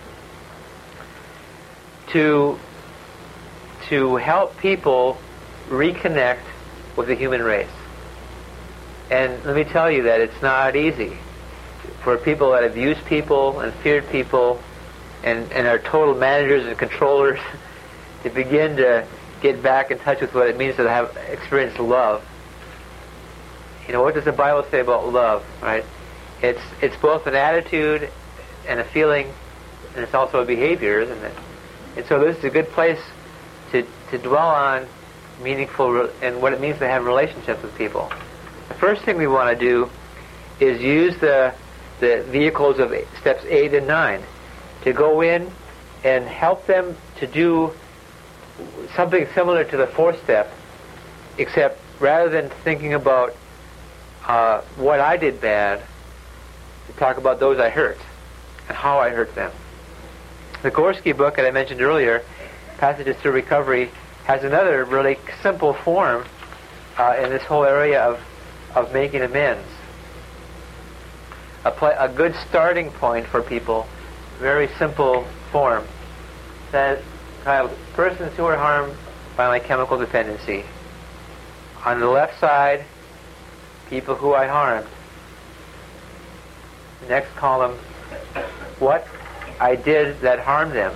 to to help people reconnect with the human race. And let me tell you that it's not easy for people that abuse people and feared people and, and are total managers and controllers to begin to get back in touch with what it means to have experienced love. You know, what does the Bible say about love, right? It's it's both an attitude and a feeling, and it's also a behavior, isn't it? And so this is a good place to, to dwell on meaningful re- and what it means to have relationships with people. The first thing we want to do is use the the vehicles of steps eight and nine to go in and help them to do something similar to the fourth step, except rather than thinking about uh, what I did bad, to talk about those I hurt and how I hurt them. The Gorski book that I mentioned earlier, Passages Through Recovery, has another really simple form uh, in this whole area of, of making amends. A, pl- a good starting point for people, very simple form, that uh, persons who are harmed by my chemical dependency. On the left side, people who I harmed. The next column, what I did that harmed them,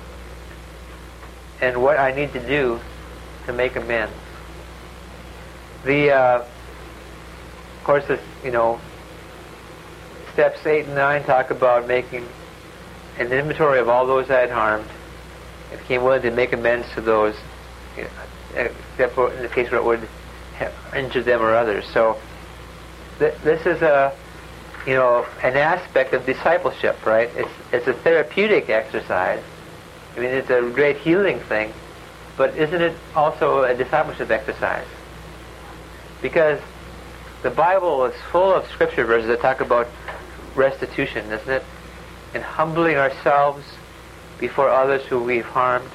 and what I need to do to make amends. The, uh, of course, this, you know, steps eight and nine talk about making an inventory of all those I had harmed, and became willing to make amends to those, you know, except for in the case where it would have injured them or others. So th- this is a, you know, an aspect of discipleship, right? It's it's a therapeutic exercise. I mean, it's a great healing thing, but isn't it also a discipleship exercise? Because the Bible is full of scripture verses that talk about restitution, isn't it? And humbling ourselves before others who we've harmed.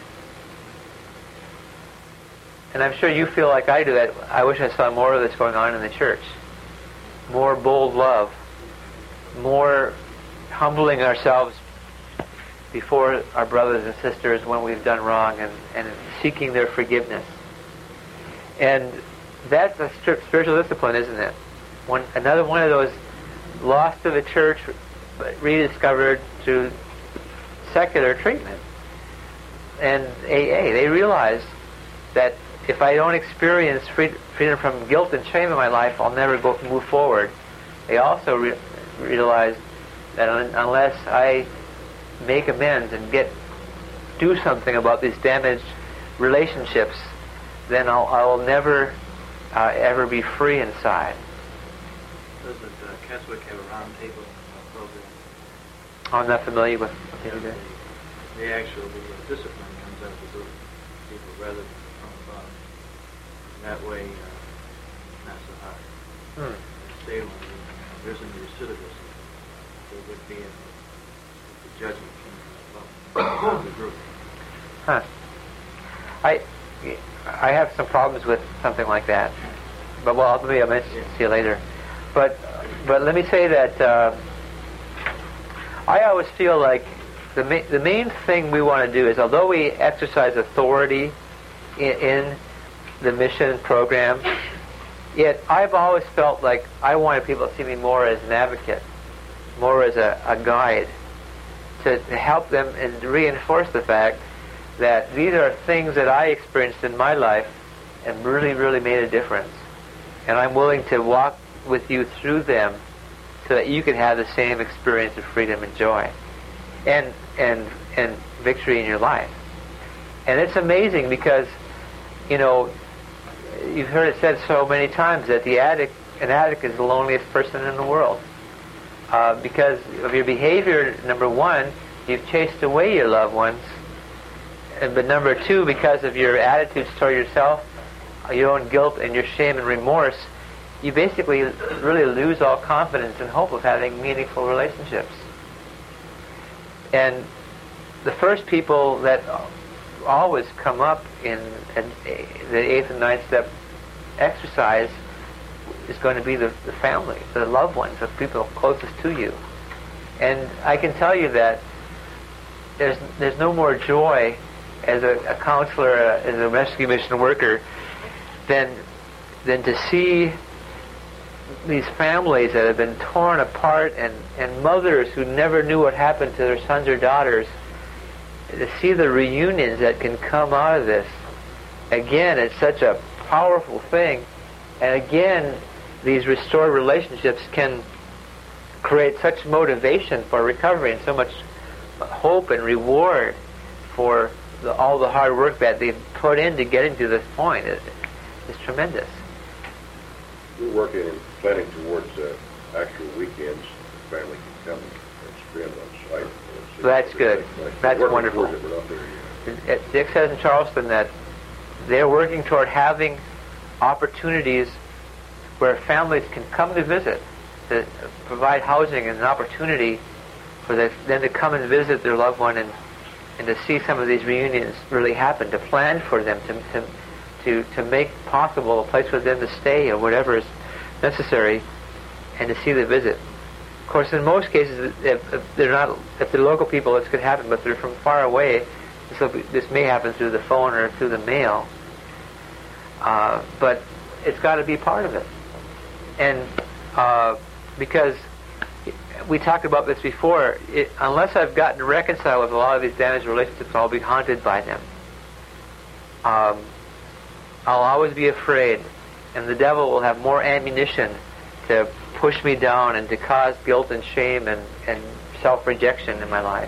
And I'm sure you feel like I do that. I wish I saw more of this going on in the church. More bold love. More humbling ourselves before our brothers and sisters when we've done wrong, and, and seeking their forgiveness. And that's a spiritual discipline, isn't it? One, another one of those lost to the church but rediscovered through secular treatment. And A A, they realize that if I don't experience free, freedom from guilt and shame in my life, I'll never go, move forward. They also re- realize that un- unless I make amends and get do something about these damaged relationships, then I'll, I'll never uh, ever be free inside. Doesn't uh, Keswick have a round table program? I'm not familiar with what they do there. The, the actual the discipline comes out of the group of people rather than from above. That way, uh, not so hard. Hmm. Salem, there isn't recidivism. There would be a, a judgment from above the group. Huh. I I have some problems with something like that, but well, maybe I'll mention it to you later. But but let me say that uh, I always feel like the ma- the main thing we want to do is, although we exercise authority in, in the mission program, yet I've always felt like I wanted people to see me more as an advocate, more as a, a guide, to, to help them and reinforce the fact that these are things that I experienced in my life and really, really made a difference. And I'm willing to walk with you through them so that you can have the same experience of freedom and joy and and and victory in your life. And it's amazing because, you know, you've heard it said so many times that the addict, an addict is the loneliest person in the world. Uh, because of your behavior, number one, you've chased away your loved ones. And, but number two, because of your attitudes toward yourself, your own guilt and your shame and remorse, you basically really lose all confidence and hope of having meaningful relationships. And the first people that always come up in, in the eighth and ninth step exercise is going to be the, the family, the loved ones, the people closest to you. And I can tell you that there's there's no more joy as a, a counselor, uh, as a rescue mission worker, than than to see these families that have been torn apart, and, and mothers who never knew what happened to their sons or daughters, to see the reunions that can come out of this. Again, it's such a powerful thing. And again, these restored relationships can create such motivation for recovery and so much hope and reward for the, all the hard work that they've put into getting to this point. It, it's tremendous. We're working and planning towards uh, actual weekends, the family can come and spend on site. and see That's what good. they think. That's We're working wonderful. towards it, we're not there yet. Dick says in Charleston that they're working toward having opportunities where families can come to visit, to provide housing and an opportunity for the, them to come and visit their loved one and, and to see some of these reunions really happen, to plan for them, to, to, to, to make possible a place for them to stay or whatever is necessary, and to see the visit. Of course, in most cases, if, if they're not, if they're local people, this could happen, but if they're from far away, this, will be, this may happen through the phone or through the mail. Uh, but it's got to be part of it. And uh, because we talked about this before, it, unless I've gotten reconciled with a lot of these damaged relationships, I'll be haunted by them. Um, I'll always be afraid, and the devil will have more ammunition to push me down and to cause guilt and shame and, and self-rejection in my life.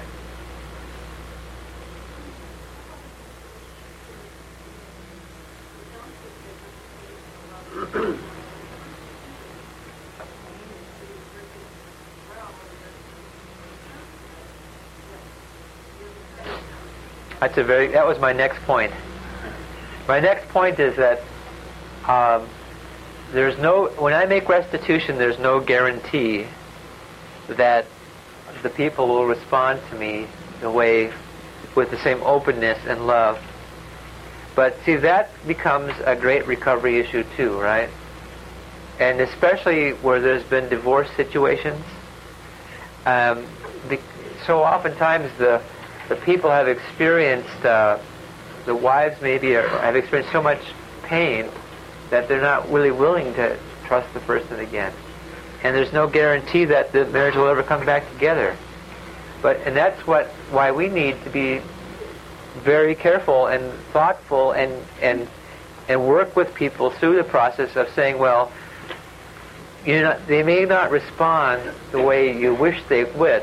That's a very. That was my next point. My next point is that um, there's no. When I make restitution, there's no guarantee that the people will respond to me the way, with the same openness and love. But see, that becomes a great recovery issue too, right? And especially where there's been divorce situations. Um, the, so oftentimes the the people have experienced, uh, the wives maybe are, have experienced so much pain that they're not really willing to trust the person again. And there's no guarantee that the marriage will ever come back together. But and that's what why we need to be very careful and thoughtful and and and work with people through the process of saying, well, you know, they may not respond the way you wish they would,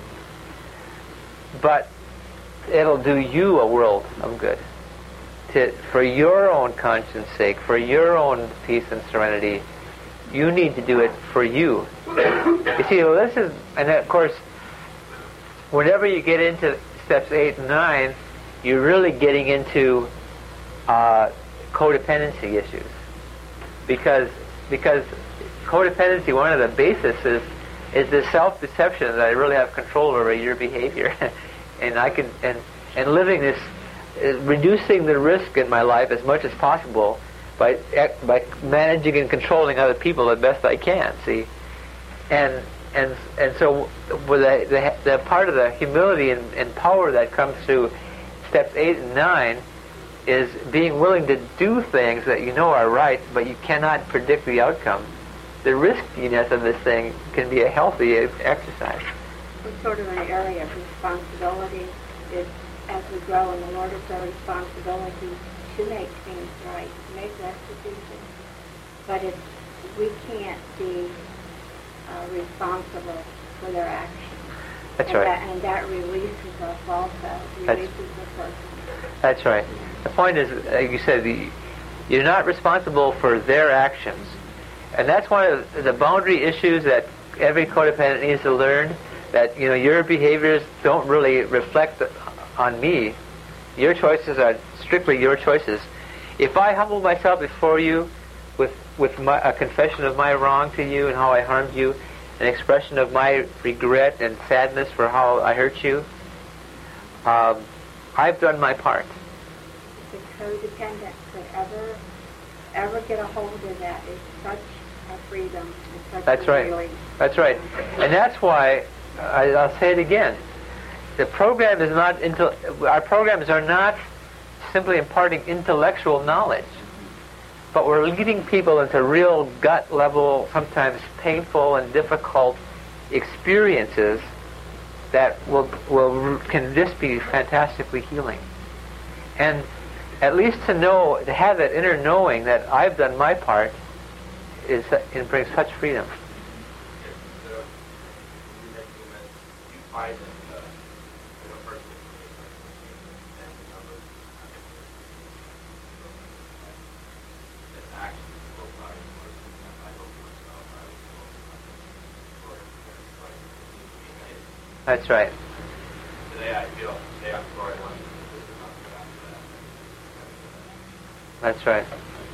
but it'll do you a world of good. To, for your own conscience sake, for your own peace and serenity, you need to do it for you. You see, well, this is, and of course, whenever you get into steps eight and nine, you're really getting into uh, codependency issues, because because codependency, one of the bases is is the self-deception that I really have control over your behavior. And I can, and and living this, uh, reducing the risk in my life as much as possible by by managing and controlling other people the best I can. See, and and and so with the the, the part of the humility and, and power that comes through steps eight and nine is being willing to do things that you know are right, but you cannot predict the outcome. The riskiness of this thing can be a healthy exercise. It's sort of an area of responsibility. Is as we grow in the Lord, it's our responsibility to make things right, to make restitution. But it's, we can't be uh, responsible for their actions. That's and right. That, and that releases us also, releases the person. That's right. The point is, like you said, the, you're not responsible for their actions. And that's one of the boundary issues that every codependent needs to learn. That, you know, your behaviors don't really reflect on me. Your choices are strictly your choices. If I humble myself before you with with my, a confession of my wrong to you and how I harmed you, an expression of my regret and sadness for how I hurt you, um, I've done my part. The codependent could ever ever get a hold of that is such a freedom. It's such That's a right. relief. That's right. And that's why, I, I'll say it again, the program is not, into, our programs are not simply imparting intellectual knowledge, but we're leading people into real gut level, sometimes painful and difficult experiences that will, will can just be fantastically healing. And at least to know, to have that inner knowing that I've done my part, is it brings such freedom. That's right. Today I feel, today I'm sorry, one. That's right.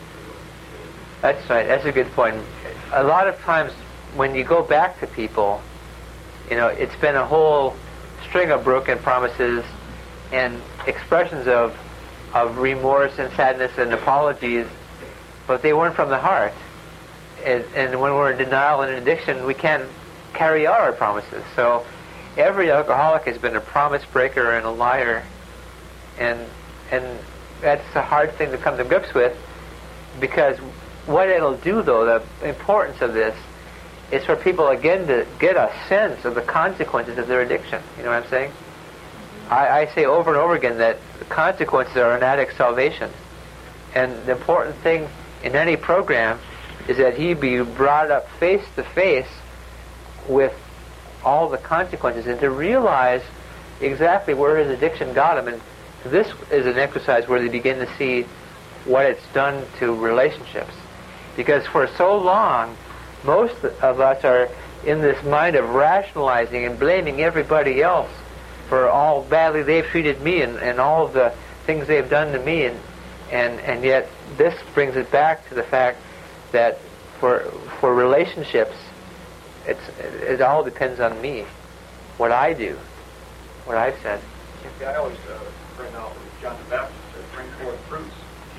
That's right. That's a good point. A lot of times when you go back to people, you know, it's been a whole string of broken promises and expressions of of remorse and sadness and apologies, but they weren't from the heart. And, and when we're in denial and in addiction, we can't carry out our promises. So every alcoholic has been a promise breaker and a liar, and and that's a hard thing to come to grips with, because what it'll do, though, the importance of this is for people again to get a sense of the consequences of their addiction. You know what I'm saying? I, I say over and over again that the consequences are an addict's salvation. And the important thing in any program is that he be brought up face to face with all the consequences and to realize exactly where his addiction got him. And this is an exercise where they begin to see what it's done to relationships. Because for so long, most of us are in this mind of rationalizing and blaming everybody else for all badly they've treated me and, and all of the things they've done to me, and, and and yet this brings it back to the fact that for for relationships, it's it all depends on me, what I do, what I've said. Yeah, I always uh, bring out what John the Baptist said, bring forth fruits.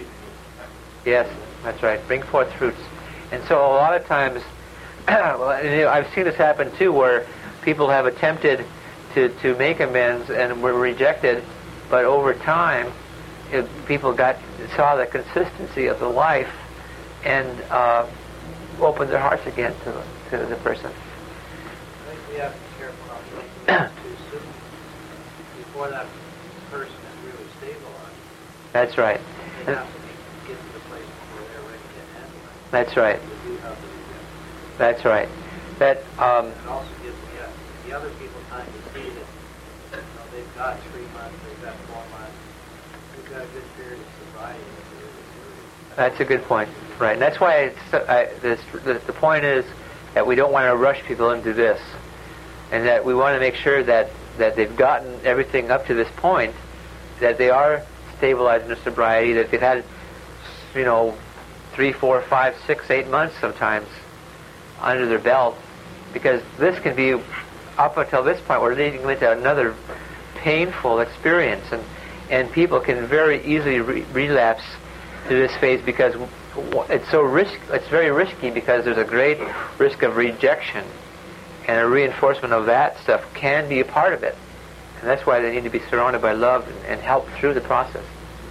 Yes, that's right. Bring forth fruits. And so a lot of times, well, and, you know, I've seen this happen too, where people have attempted to, to make amends and were rejected, but over time, it, people got saw the consistency of the life and uh, opened their hearts again to, to the person. I think we have to be careful not to make it too soon before that person is really stabilized. That's right. They have to be, get to the place where they're ready to handle it. That's right. To do how they do. That's right. That um, And also gives the, uh, the other people time to see that, you know, they've got three months, they've got four months, they've got a good period of sobriety. That's a good point. Right. And that's why it's, I, this, the, the point is that we don't want to rush people into this, and that we want to make sure that, that they've gotten everything up to this point, that they are stabilized in their sobriety, that they've had, you know, three, four, five, six, eight months sometimes under their belt, because this can be up until this point we're leading into another painful experience, and and people can very easily re- relapse to this phase because it's so risk. It's very risky because there's a great risk of rejection, and a reinforcement of that stuff can be a part of it, and that's why they need to be surrounded by love and, and help through the process.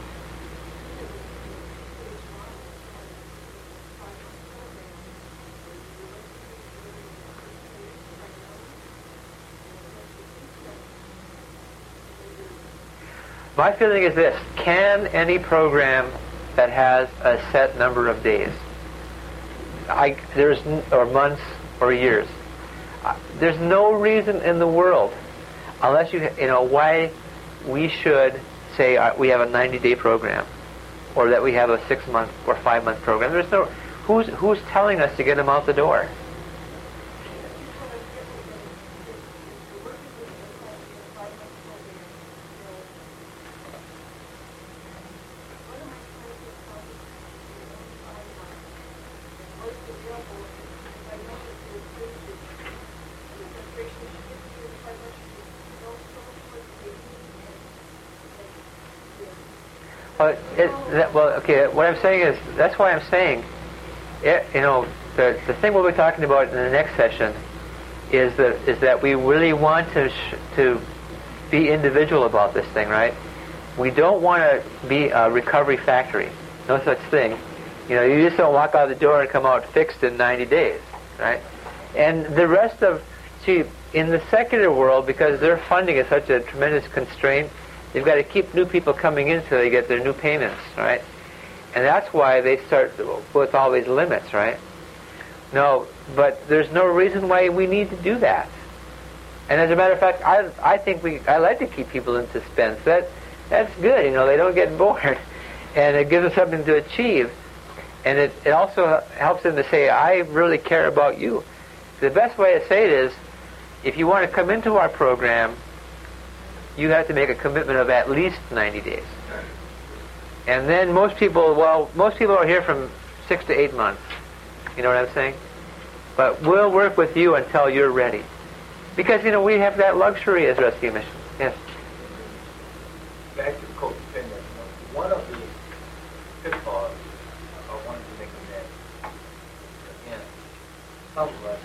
My feeling is this: can any program that has a set number of days, I, there's or months or years, uh, there's no reason in the world, unless you you know why we should say uh, we have a ninety-day program, or that we have a six-month or five-month program. There's no who's who's telling us to get them out the door. Well, it, that, well, okay. What I'm saying is that's why I'm saying, it, you know, the the thing we'll be talking about in the next session is that is that we really want to sh- to be individual about this thing, right? We don't want to be a recovery factory. No such thing. You know, you just don't walk out the door and come out fixed in ninety days, right? And the rest of, see, in the secular world, because their funding is such a tremendous constraint, they've got to keep new people coming in so they get their new payments, right? And that's why they start with all these limits, right? No, but there's no reason why we need to do that. And as a matter of fact, I I think we I like to keep people in suspense. That that's good, you know. They don't get bored, and it gives them something to achieve. And it, it also helps them to say, I really care about you. The best way to say it is, if you want to come into our program, you have to make a commitment of at least ninety days. And then most people, well, most people are here from six to eight months. You know what I'm saying? But we'll work with you until you're ready. Because, you know, we have that luxury as Rescue Mission. Yes? Back to the co-dependent. You know, one of the pitfalls I wanted to make a that, again, some of us,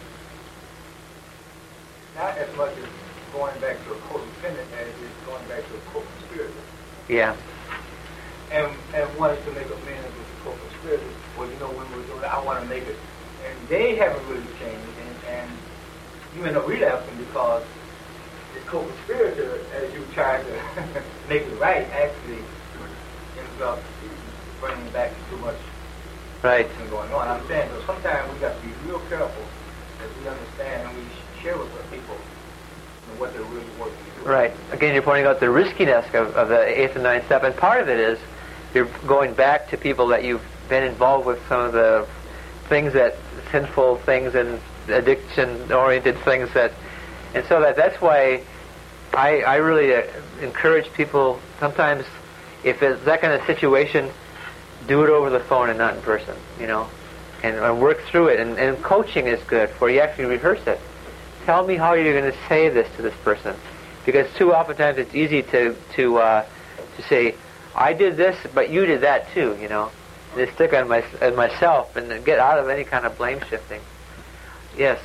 not as much as going back to a co-dependent as it is going back to a co-conspirator. Yeah. And and wanted to make amends with the co-conspirators. Well, you know, when we were doing that, I want to make it. And they haven't really changed. And, and you end up relapsing because the co-conspirator, as you try to make it right, actually ends up bringing back too much right going on. I'm saying, so sometimes we got to be real careful as we understand and we share with the people you know, what they're really working to do. Right. Again, you're pointing out the riskiness of, of the eighth and ninth step, and part of it is you're going back to people that you've been involved with some of the things that sinful things and addiction-oriented things that, and so that that's why I, I really uh, encourage people. Sometimes, if it's that kind of situation, do it over the phone and not in person. You know, and, and work through it. And, and coaching is good for you actually rehearse it. Tell me how you're going to say this to this person, because too oftentimes it's easy to to uh, to say, I did this, but you did that too. You know. They stick on, my, on myself and get out of any kind of blame shifting. Yes?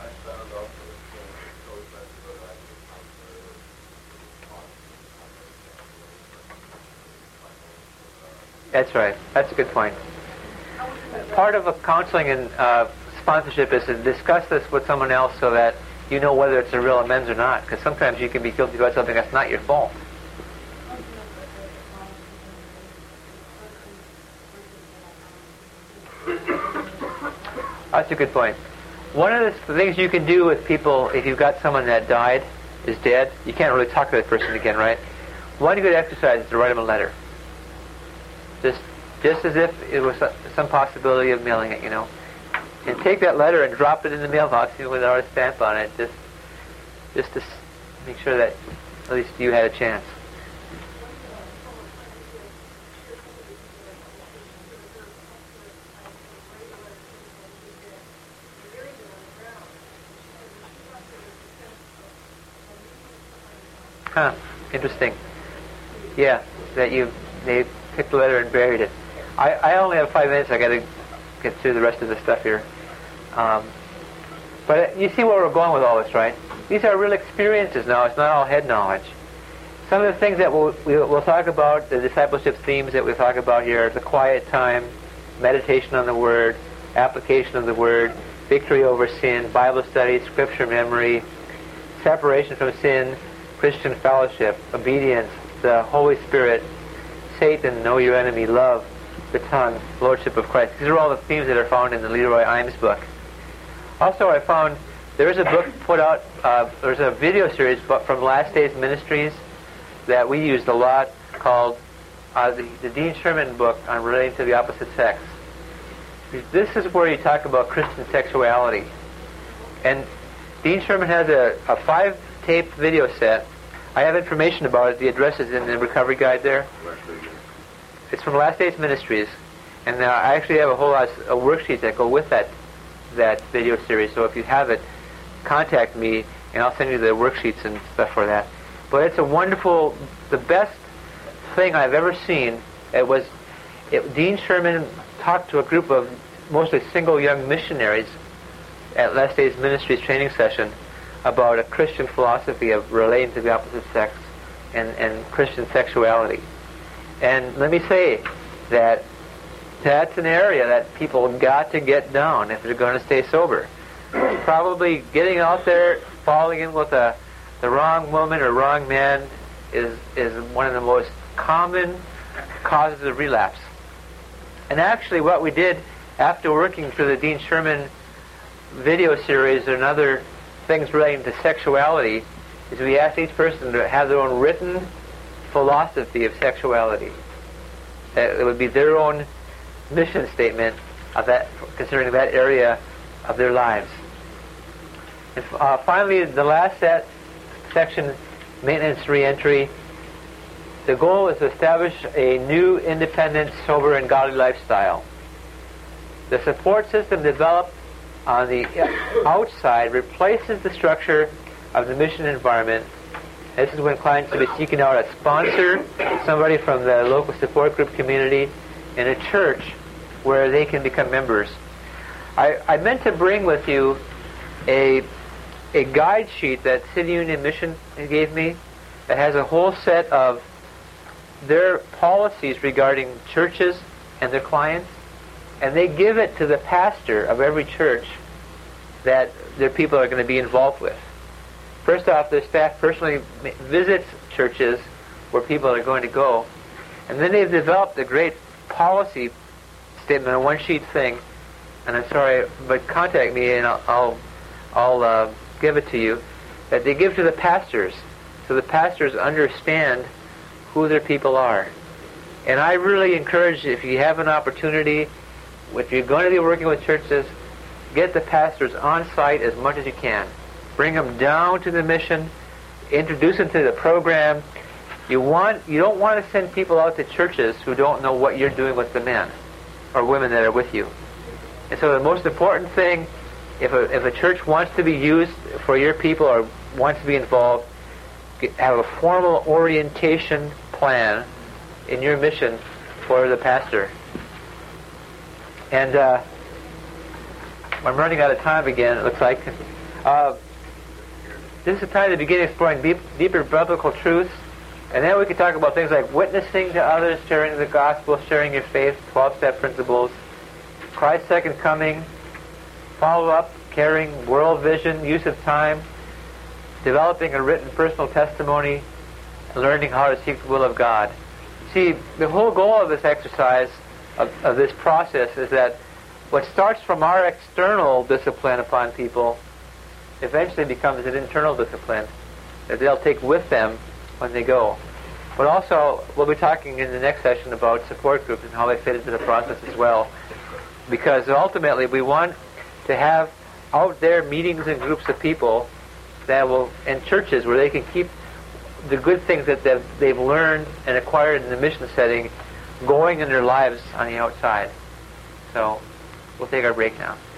That's right. That's a good point. Part of a counseling and uh, sponsorship is to discuss this with someone else so that you know whether it's a real amends or not. Because sometimes you can be guilty about something that's not your fault. That's a good point. One of the things you can do with people, if you've got someone that died, is dead, you can't really talk to that person again, right? One good exercise is to write them a letter. Just just as if it was some possibility of mailing it, you know. And take that letter and drop it in the mailbox, you know, without a stamp on it, just, just to make sure that at least you had a chance. Huh, interesting. Yeah, that you they picked the letter and buried it. I, I only have five minutes. I got to get through the rest of the stuff here. Um, but you see where we're going with all this, right? These are real experiences now. It's not all head knowledge. Some of the things that we'll, we'll, we'll talk about, the discipleship themes that we'll talk about here, the quiet time, meditation on the Word, application of the Word, victory over sin, Bible study, Scripture memory, separation from sin, Christian fellowship, obedience, the Holy Spirit, Satan, know your enemy, love, the tongue, Lordship of Christ. These are all the themes that are found in the Leroy Imes book. Also, I found there is a book put out, uh, there's a video series from Last Days Ministries that we used a lot called uh, the, the Dean Sherman book on relating to the opposite sex. This is where you talk about Christian sexuality. And Dean Sherman has a, a five-tape video set. I have information about it. The address is in the recovery guide there. It's from Last Days Ministries. And uh, I actually have a whole lot of worksheets that go with that that video series. So if you have it, contact me, and I'll send you the worksheets and stuff for that. But it's a wonderful, the best thing I've ever seen. It was, it, Dean Sherman talked to a group of mostly single young missionaries at Last Days Ministries training session about a Christian philosophy of relating to the opposite sex and, and Christian sexuality. And let me say that that's an area that people got to get down if they're going to stay sober. Probably getting out there, falling in with a, the wrong woman or wrong man is, is one of the most common causes of relapse. And actually what we did after working through the Dean Sherman video series and other things relating to sexuality is we asked each person to have their own written philosophy of sexuality. It would be their own mission statement of that, concerning that area of their lives. And uh, finally, the last set, section, maintenance reentry. The goal is to establish a new, independent, sober, and godly lifestyle. The support system developed on the outside replaces the structure of the mission environment. This is when clients will be seeking out a sponsor, somebody from the local support group community, in a church where they can become members. I, I meant to bring with you a, a guide sheet that City Union Mission gave me that has a whole set of their policies regarding churches and their clients, and they give it to the pastor of every church that their people are going to be involved with. First off, their staff personally visits churches where people are going to go, and then they've developed a great policy statement, a one-sheet thing, and I'm sorry, but contact me and I'll I'll, I'll uh, give it to you, that they give to the pastors, so the pastors understand who their people are. And I really encourage, if you have an opportunity, if you're going to be working with churches, get the pastors on site as much as you can. Bring them down to the mission, introduce them to the program. You want, you don't want to send people out to churches who don't know what you're doing with the men or women that are with you. And so the most important thing, if a, if a church wants to be used for your people or wants to be involved, have a formal orientation plan in your mission for the pastor. And uh, I'm running out of time again, it looks like. Uh, this is time to begin exploring deep, deeper biblical truths, and then we can talk about things like witnessing to others, sharing the gospel, sharing your faith, twelve-step principles, Christ's second coming, follow-up, caring, world vision, use of time, developing a written personal testimony, and learning how to seek the will of God. See, the whole goal of this exercise, of, of this process, is that what starts from our external discipline upon people eventually becomes an internal discipline that they'll take with them when they go. But also, we'll be talking in the next session about support groups and how they fit into the process as well. Because ultimately, we want to have out there meetings and groups of people that will, and churches where they can keep the good things that they've, they've learned and acquired in the mission setting going in their lives on the outside. So, we'll take our break now.